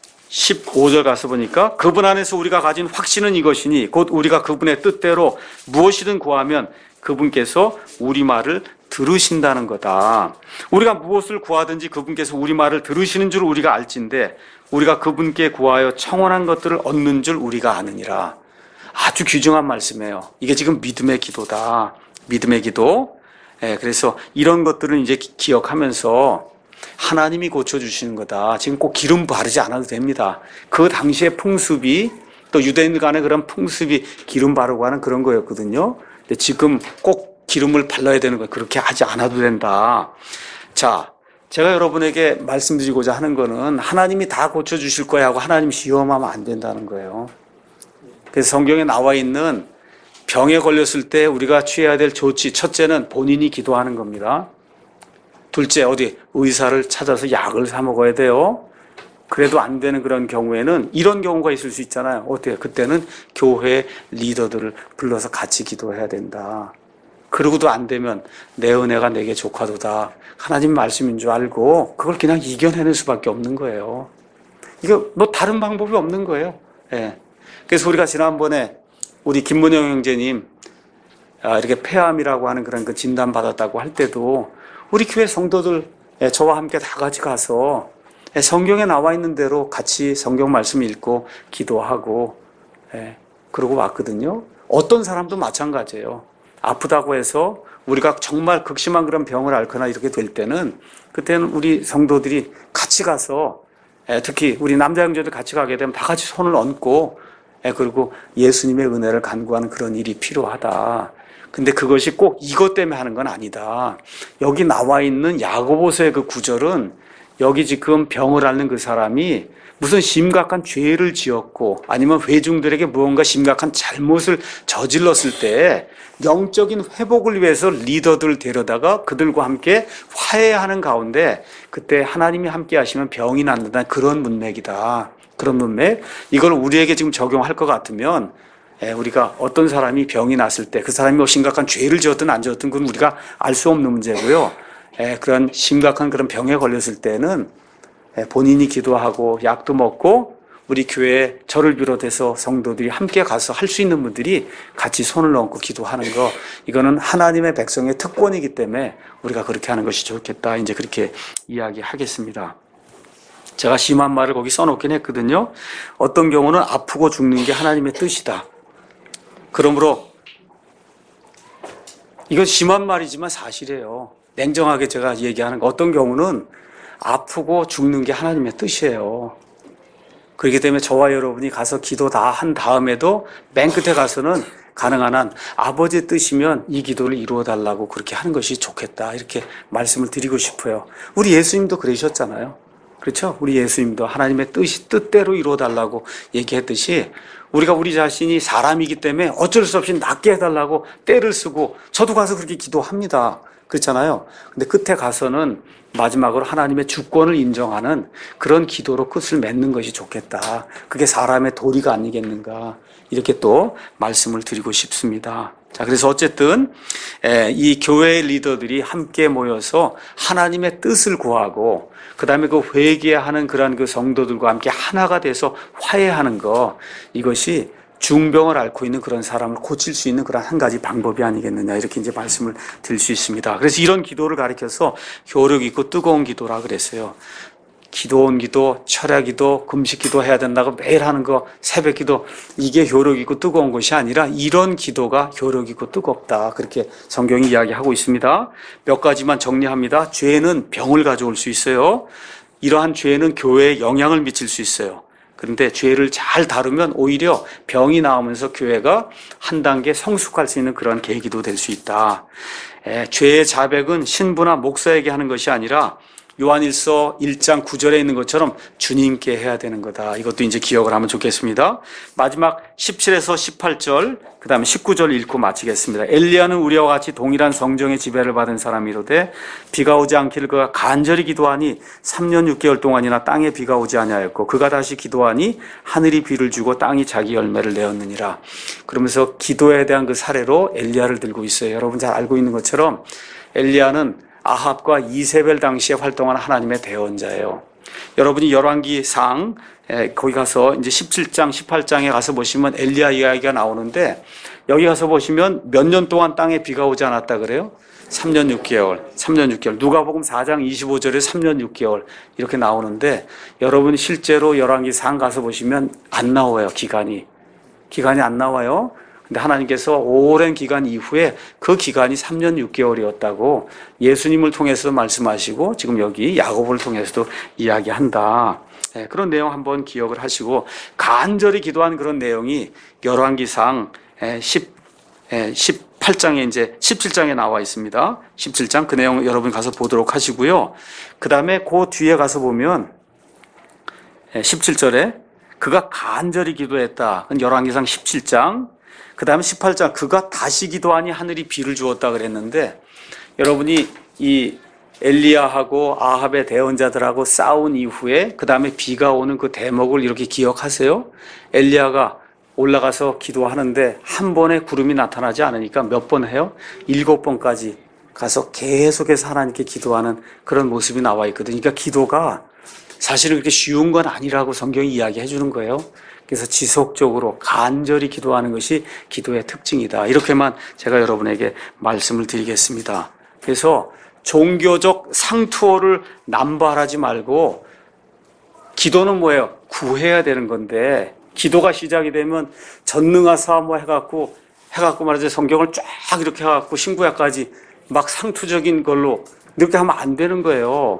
십오 절 가서 보니까 그분 안에서 우리가 가진 확신은 이것이니 곧 우리가 그분의 뜻대로 무엇이든 구하면 그분께서 우리 말을 들으신다는 거다. 우리가 무엇을 구하든지 그분께서 우리 말을 들으시는 줄 우리가 알진대 우리가 그분께 구하여 청원한 것들을 얻는 줄 우리가 아느니라. 아주 귀중한 말씀이에요. 이게 지금 믿음의 기도다. 믿음의 기도. 예, 그래서 이런 것들은 이제 기억하면서 하나님이 고쳐주시는 거다. 지금 꼭 기름 바르지 않아도 됩니다. 그 당시의 풍습이 또 유대인들 간의 그런 풍습이 기름 바르고 하는 그런 거였거든요. 근데 지금 꼭 기름을 발라야 되는 거예요. 그렇게 하지 않아도 된다. 자, 제가 여러분에게 말씀드리고자 하는 거는 하나님이 다 고쳐주실 거야 하고 하나님 시험하면 안 된다는 거예요. 그래서 성경에 나와 있는 병에 걸렸을 때 우리가 취해야 될 조치, 첫째는 본인이 기도하는 겁니다. 둘째, 어디 의사를 찾아서 약을 사 먹어야 돼요. 그래도 안 되는 그런 경우에는 이런 경우가 있을 수 있잖아요. 어때요? 그때는 교회 리더들을 불러서 같이 기도해야 된다. 그러고도 안 되면 내 은혜가 내게 족하도다. 하나님 말씀인 줄 알고 그걸 그냥 이겨내는 수밖에 없는 거예요. 이거 뭐 다른 방법이 없는 거예요. 예. 그래서 우리가 지난번에 우리 김문영 형제님 이렇게 폐암이라고 하는 그런 그 진단 받았다고 할 때도 우리 교회 성도들 저와 함께 다 같이 가서 성경에 나와 있는 대로 같이 성경 말씀 읽고 기도하고 그러고 왔거든요. 어떤 사람도 마찬가지예요. 아프다고 해서 우리가 정말 극심한 그런 병을 앓거나 이렇게 될 때는 그때는 우리 성도들이 같이 가서 특히 우리 남자 형제들 같이 가게 되면 다 같이 손을 얹고 그리고 예수님의 은혜를 간구하는 그런 일이 필요하다. 근데 그것이 꼭 이것 때문에 하는 건 아니다. 여기 나와 있는 야고보서의 그 구절은 여기 지금 병을 앓는 그 사람이 무슨 심각한 죄를 지었고 아니면 회중들에게 무언가 심각한 잘못을 저질렀을 때 영적인 회복을 위해서 리더들을 데려다가 그들과 함께 화해하는 가운데 그때 하나님이 함께 하시면 병이 낫는다는 그런 문맥이다. 그런 문맥. 이걸 우리에게 지금 적용할 것 같으면 우리가 어떤 사람이 병이 났을 때 그 사람이 뭐 심각한 죄를 지었든 안 지었든 그건 우리가 알 수 없는 문제고요. 그런 심각한 그런 병에 걸렸을 때는 본인이 기도하고 약도 먹고 우리 교회 저를 비롯해서 성도들이 함께 가서 할 수 있는 분들이 같이 손을 얹고 기도하는 거, 이거는 하나님의 백성의 특권이기 때문에 우리가 그렇게 하는 것이 좋겠다. 이제 그렇게 이야기하겠습니다. 제가 심한 말을 거기 써놓긴 했거든요. 어떤 경우는 아프고 죽는 게 하나님의 뜻이다. 그러므로 이건 심한 말이지만 사실이에요. 냉정하게 제가 얘기하는 거, 어떤 경우는 아프고 죽는 게 하나님의 뜻이에요. 그렇기 때문에 저와 여러분이 가서 기도 다 한 다음에도 맨 끝에 가서는 가능한 한 아버지의 뜻이면 이 기도를 이루어 달라고 그렇게 하는 것이 좋겠다. 이렇게 말씀을 드리고 싶어요. 우리 예수님도 그러셨잖아요. 그렇죠? 우리 예수님도 하나님의 뜻이 뜻대로 이루어 달라고 얘기했듯이 우리가 우리 자신이 사람이기 때문에 어쩔 수 없이 낫게 해달라고 때를 쓰고 저도 가서 그렇게 기도합니다. 그렇잖아요. 근데 끝에 가서는 마지막으로 하나님의 주권을 인정하는 그런 기도로 끝을 맺는 것이 좋겠다. 그게 사람의 도리가 아니겠는가. 이렇게 또 말씀을 드리고 싶습니다. 자, 그래서 어쨌든 이 교회의 리더들이 함께 모여서 하나님의 뜻을 구하고 그 다음에 그 회개하는 그런 그 성도들과 함께 하나가 돼서 화해하는 거, 이것이 중병을 앓고 있는 그런 사람을 고칠 수 있는 그런 한 가지 방법이 아니겠느냐, 이렇게 이제 말씀을 드릴 수 있습니다. 그래서 이런 기도를 가리켜서 효력 있고 뜨거운 기도라 그랬어요. 기도원 기도, 철야 기도, 금식 기도 해야 된다고 매일 하는 거, 새벽 기도, 이게 효력 있고 뜨거운 것이 아니라 이런 기도가 효력 있고 뜨겁다. 그렇게 성경이 이야기하고 있습니다. 몇 가지만 정리합니다. 죄는 병을 가져올 수 있어요. 이러한 죄는 교회에 영향을 미칠 수 있어요. 그런데 죄를 잘 다루면 오히려 병이 나오면서 교회가 한 단계 성숙할 수 있는 그런 계기도 될 수 있다. 에, 죄의 자백은 신부나 목사에게 하는 것이 아니라 요한일서 일 장 구 절에 있는 것처럼 주님께 해야 되는 거다. 이것도 이제 기억을 하면 좋겠습니다. 마지막 십칠에서 십팔 절, 그 다음에 십구 절 읽고 마치겠습니다. 엘리야는 우리와 같이 동일한 성령의 지배를 받은 사람이로되 비가 오지 않기를 그가 간절히 기도하니 삼 년 육 개월 동안이나 땅에 비가 오지 아니하였고 그가 다시 기도하니 하늘이 비를 주고 땅이 자기 열매를 내었느니라. 그러면서 기도에 대한 그 사례로 엘리야를 들고 있어요. 여러분 잘 알고 있는 것처럼 엘리야는 아합과 이세벨 당시에 활동한 하나님의 대언자예요. 여러분이 열왕기상 거기 가서 이제 십칠 장, 십팔 장에 가서 보시면 엘리야 이야기가 나오는데 여기 가서 보시면 몇 년 동안 땅에 비가 오지 않았다 그래요? 삼 년 육 개월, 삼 년 육 개월. 누가복음 사 장 이십오 절에 삼 년 육 개월 이렇게 나오는데 여러분이 실제로 열왕기상 가서 보시면 안 나와요, 기간이. 기간이 안 나와요. 근데 하나님께서 오랜 기간 이후에 그 기간이 삼 년 육 개월이었다고 예수님을 통해서도 말씀하시고 지금 여기 야고보를 통해서도 이야기한다. 네, 그런 내용 한번 기억을 하시고 간절히 기도한 그런 내용이 열왕기상 십팔 장에 이제 십칠 장에 나와 있습니다. 십칠 장 그 내용 여러분 가서 보도록 하시고요. 그 다음에 그 뒤에 가서 보면 십칠 절에 그가 간절히 기도했다. 열왕기상 십칠 장. 그 다음에 십팔 장 그가 다시 기도하니 하늘이 비를 주었다 그랬는데 여러분이 이 엘리야하고 아합의 대언자들하고 싸운 이후에 그 다음에 비가 오는 그 대목을 이렇게 기억하세요? 엘리야가 올라가서 기도하는데 한 번에 구름이 나타나지 않으니까 몇 번 해요? 일곱 번까지 가서 계속해서 하나님께 기도하는 그런 모습이 나와 있거든요. 그러니까 기도가 사실은 그렇게 쉬운 건 아니라고 성경이 이야기해 주는 거예요. 그래서 지속적으로 간절히 기도하는 것이 기도의 특징이다. 이렇게만 제가 여러분에게 말씀을 드리겠습니다. 그래서 종교적 상투어를 남발하지 말고 기도는 뭐예요? 구해야 되는 건데 기도가 시작이 되면 전능하사 뭐 해갖고 해갖고 말이죠. 성경을 쫙 이렇게 해갖고 신구약까지 막 상투적인 걸로 이렇게 하면 안 되는 거예요.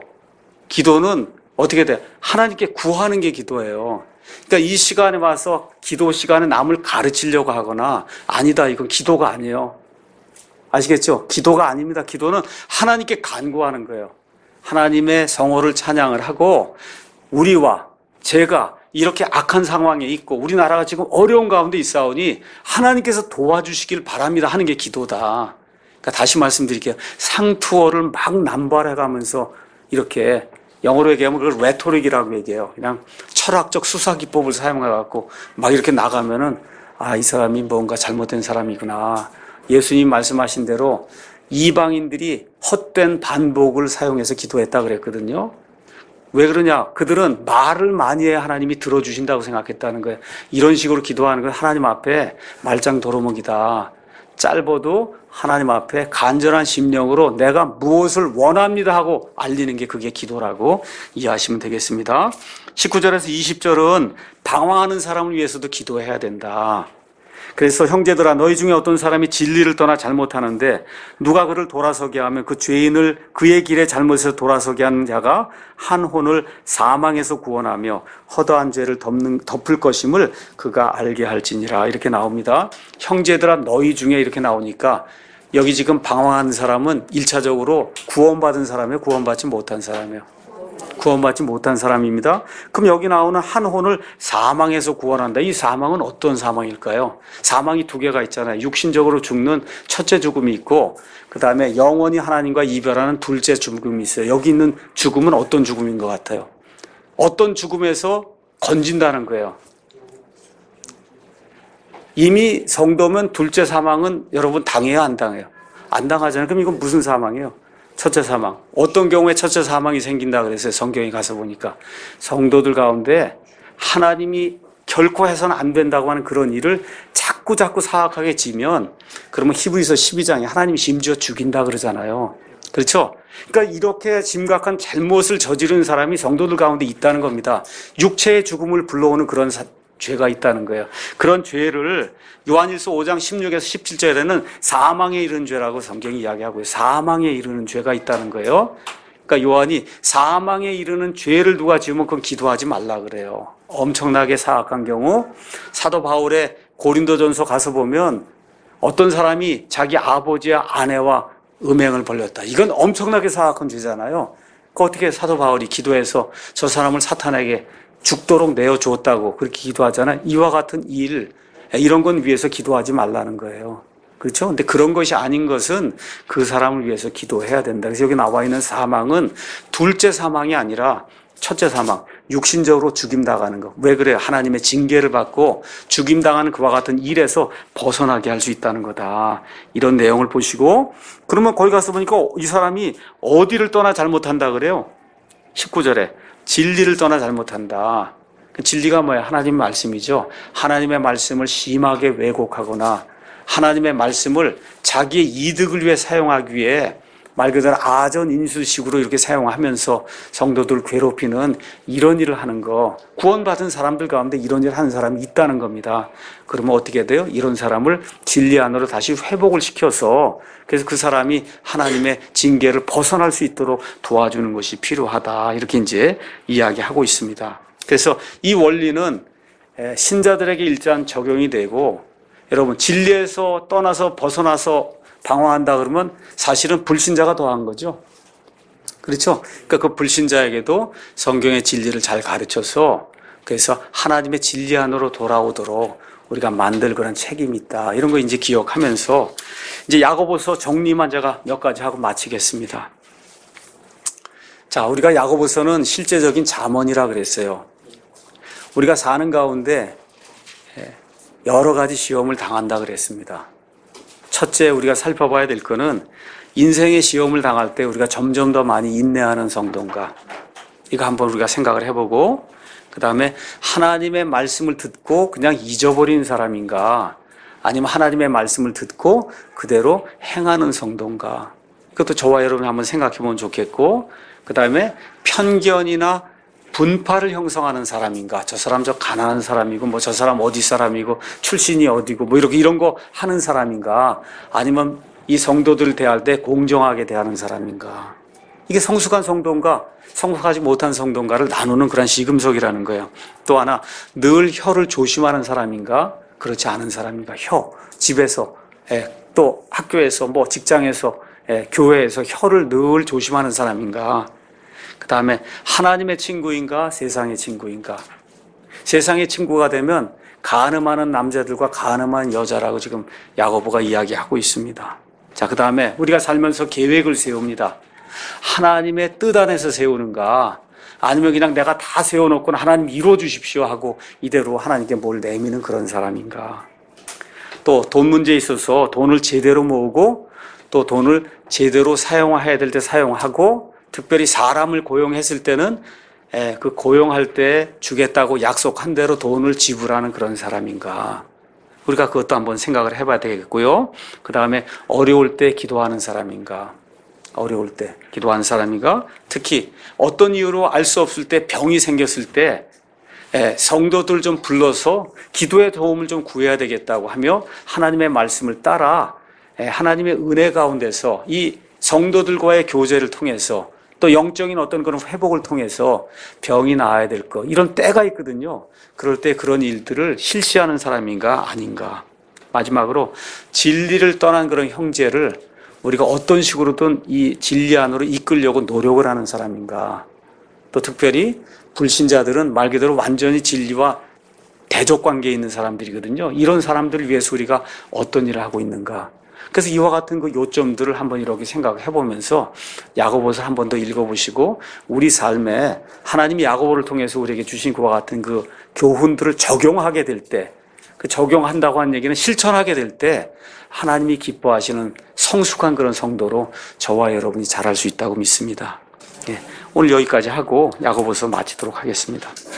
기도는 어떻게 돼? 하나님께 구하는 게 기도예요. 그러니까 이 시간에 와서 기도 시간에 남을 가르치려고 하거나 아니다 이건 기도가 아니에요. 아시겠죠? 기도가 아닙니다. 기도는 하나님께 간구하는 거예요. 하나님의 성호를 찬양을 하고 우리와 제가 이렇게 악한 상황에 있고 우리나라가 지금 어려운 가운데 있사오니 하나님께서 도와주시길 바랍니다 하는 게 기도다. 그러니까 다시 말씀드릴게요. 상투어를 막 남발해가면서 이렇게 영어로 얘기하면 그걸 레토릭이라고 얘기해요. 그냥 철학적 수사 기법을 사용해갖고 막 이렇게 나가면은 아, 이 사람이 뭔가 잘못된 사람이구나. 예수님 말씀하신 대로 이방인들이 헛된 반복을 사용해서 기도했다 그랬거든요. 왜 그러냐? 그들은 말을 많이 해야 하나님이 들어주신다고 생각했다는 거예요. 이런 식으로 기도하는 건 하나님 앞에 말짱 도루묵이다. 짧아도 하나님 앞에 간절한 심령으로 내가 무엇을 원합니다 하고 알리는 게 그게 기도라고 이해하시면 되겠습니다. 십구 절에서 이십 절은 방황하는 사람을 위해서도 기도해야 된다. 그래서 형제들아 너희 중에 어떤 사람이 진리를 떠나 잘못하는데 누가 그를 돌아서게 하면 그 죄인을 그의 길에 잘못해서 돌아서게 하는 자가 한 혼을 사망에서 구원하며 허다한 죄를 덮는, 덮을 것임을 그가 알게 할지니라 이렇게 나옵니다. 형제들아 너희 중에 이렇게 나오니까 여기 지금 방황하는 사람은 일차적으로 구원받은 사람이에요? 구원받지 못한 사람이에요? 구원받지 못한 사람입니다. 그럼 여기 나오는 한 혼을 사망에서 구원한다. 이 사망은 어떤 사망일까요? 사망이 두 개가 있잖아요. 육신적으로 죽는 첫째 죽음이 있고 그 다음에 영원히 하나님과 이별하는 둘째 죽음이 있어요. 여기 있는 죽음은 어떤 죽음인 것 같아요? 어떤 죽음에서 건진다는 거예요. 이미 성도면 둘째 사망은 여러분 당해요? 안 당해요? 안 당하잖아요. 그럼 이건 무슨 사망이에요? 첫째 사망. 어떤 경우에 첫째 사망이 생긴다 그랬어요. 성경에 가서 보니까 성도들 가운데 하나님이 결코 해서는 안 된다고 하는 그런 일을 자꾸 자꾸 사악하게 지면 그러면 히브리서 십이 장에 하나님이 심지어 죽인다 그러잖아요. 그렇죠? 그러니까 이렇게 심각한 잘못을 저지른 사람이 성도들 가운데 있다는 겁니다. 육체의 죽음을 불러오는 그런 사, 죄가 있다는 거예요. 그런 죄를 요한일서 오 장 십육에서 십칠 절에는 사망에 이르는 죄라고 성경이 이야기하고요. 사망에 이르는 죄가 있다는 거예요. 그러니까 요한이 사망에 이르는 죄를 누가 지으면 그건 기도하지 말라 그래요. 엄청나게 사악한 경우 사도 바울의 고린도전서 가서 보면 어떤 사람이 자기 아버지와 아내와 음행을 벌였다. 이건 엄청나게 사악한 죄잖아요. 그 어떻게 사도 바울이 기도해서 저 사람을 사탄에게 죽도록 내어주었다고 그렇게 기도하잖아요. 이와 같은 일, 이런 건 위해서 기도하지 말라는 거예요. 그렇죠? 근데 그런 것이 아닌 것은 그 사람을 위해서 기도해야 된다. 그래서 여기 나와 있는 사망은 둘째 사망이 아니라 첫째 사망, 육신적으로 죽임당하는 거. 왜 그래요? 하나님의 징계를 받고 죽임당하는 그와 같은 일에서 벗어나게 할 수 있다는 거다. 이런 내용을 보시고, 그러면 거기 가서 보니까 이 사람이 어디를 떠나 잘못한다 그래요? 십구 절에 진리를 떠나 잘못한다. 그 진리가 뭐예요? 하나님 말씀이죠. 하나님의 말씀을 심하게 왜곡하거나 하나님의 말씀을 자기의 이득을 위해 사용하기 위해 말 그대로 아전 인수식으로 이렇게 사용하면서 성도들 괴롭히는 이런 일을 하는 거, 구원받은 사람들 가운데 이런 일을 하는 사람이 있다는 겁니다. 그러면 어떻게 돼요? 이런 사람을 진리 안으로 다시 회복을 시켜서 그래서 그 사람이 하나님의 징계를 벗어날 수 있도록 도와주는 것이 필요하다. 이렇게 이제 이야기하고 있습니다. 그래서 이 원리는 신자들에게 일단 적용이 되고, 여러분 진리에서 떠나서 벗어나서 방황한다 그러면 사실은 불신자가 더한 거죠. 그렇죠? 그러니까 그 불신자에게도 성경의 진리를 잘 가르쳐서 그래서 하나님의 진리 안으로 돌아오도록 우리가 만들 그런 책임이 있다. 이런 거 이제 기억하면서 이제 야고보서 정리만 제가 몇 가지 하고 마치겠습니다. 자, 우리가 야고보서는 실제적인 잠언이라 그랬어요. 우리가 사는 가운데 여러 가지 시험을 당한다 그랬습니다. 첫째 우리가 살펴봐야 될 거는 인생의 시험을 당할 때 우리가 점점 더 많이 인내하는 성도인가, 이거 한번 우리가 생각을 해보고, 그 다음에 하나님의 말씀을 듣고 그냥 잊어버리는 사람인가, 아니면 하나님의 말씀을 듣고 그대로 행하는 성도인가, 이것도 저와 여러분이 한번 생각해 보면 좋겠고, 그 다음에 편견이나 분파를 형성하는 사람인가, 저 사람 저 가난한 사람이고 뭐 저 사람 어디 사람이고 출신이 어디고 뭐 이렇게 이런 거 하는 사람인가, 아니면 이 성도들을 대할 때 공정하게 대하는 사람인가, 이게 성숙한 성도인가 성숙하지 못한 성도인가를 나누는 그런 시금석이라는 거예요. 또 하나, 늘 혀를 조심하는 사람인가 그렇지 않은 사람인가, 혀 집에서 예, 또 학교에서 뭐 직장에서 예, 교회에서 혀를 늘 조심하는 사람인가, 그 다음에 하나님의 친구인가 세상의 친구인가. 세상의 친구가 되면 간음하는 남자들과 간음하는 여자라고 지금 야고보가 이야기하고 있습니다. 자, 그 다음에 우리가 살면서 계획을 세웁니다. 하나님의 뜻 안에서 세우는가, 아니면 그냥 내가 다 세워놓고 하나님 이루어 주십시오 하고 이대로 하나님께 뭘 내미는 그런 사람인가. 또 돈 문제에 있어서 돈을 제대로 모으고 또 돈을 제대로 사용해야 될 때 사용하고, 특별히 사람을 고용했을 때는 그 고용할 때 주겠다고 약속한 대로 돈을 지불하는 그런 사람인가. 우리가 그것도 한번 생각을 해봐야 되겠고요. 그 다음에 어려울 때 기도하는 사람인가. 어려울 때 기도하는 사람인가. 특히 어떤 이유로 알 수 없을 때 병이 생겼을 때 성도들 좀 불러서 기도의 도움을 좀 구해야 되겠다고 하며 하나님의 말씀을 따라 하나님의 은혜 가운데서 이 성도들과의 교제를 통해서 또 영적인 어떤 그런 회복을 통해서 병이 나아야 될 거, 이런 때가 있거든요. 그럴 때 그런 일들을 실시하는 사람인가 아닌가. 마지막으로 진리를 떠난 그런 형제를 우리가 어떤 식으로든 이 진리 안으로 이끌려고 노력을 하는 사람인가. 또 특별히 불신자들은 말 그대로 완전히 진리와 대적 관계에 있는 사람들이거든요. 이런 사람들을 위해서 우리가 어떤 일을 하고 있는가. 그래서 이와 같은 그 요점들을 한번 이렇게 생각해 보면서 야고보서 한 번 더 읽어보시고 우리 삶에 하나님이 야고보를 통해서 우리에게 주신 그와 같은 그 교훈들을 적용하게 될 때, 그 적용한다고 하는 얘기는 실천하게 될 때 하나님이 기뻐하시는 성숙한 그런 성도로 저와 여러분이 자랄 수 있다고 믿습니다. 예, 오늘 여기까지 하고 야고보서 마치도록 하겠습니다.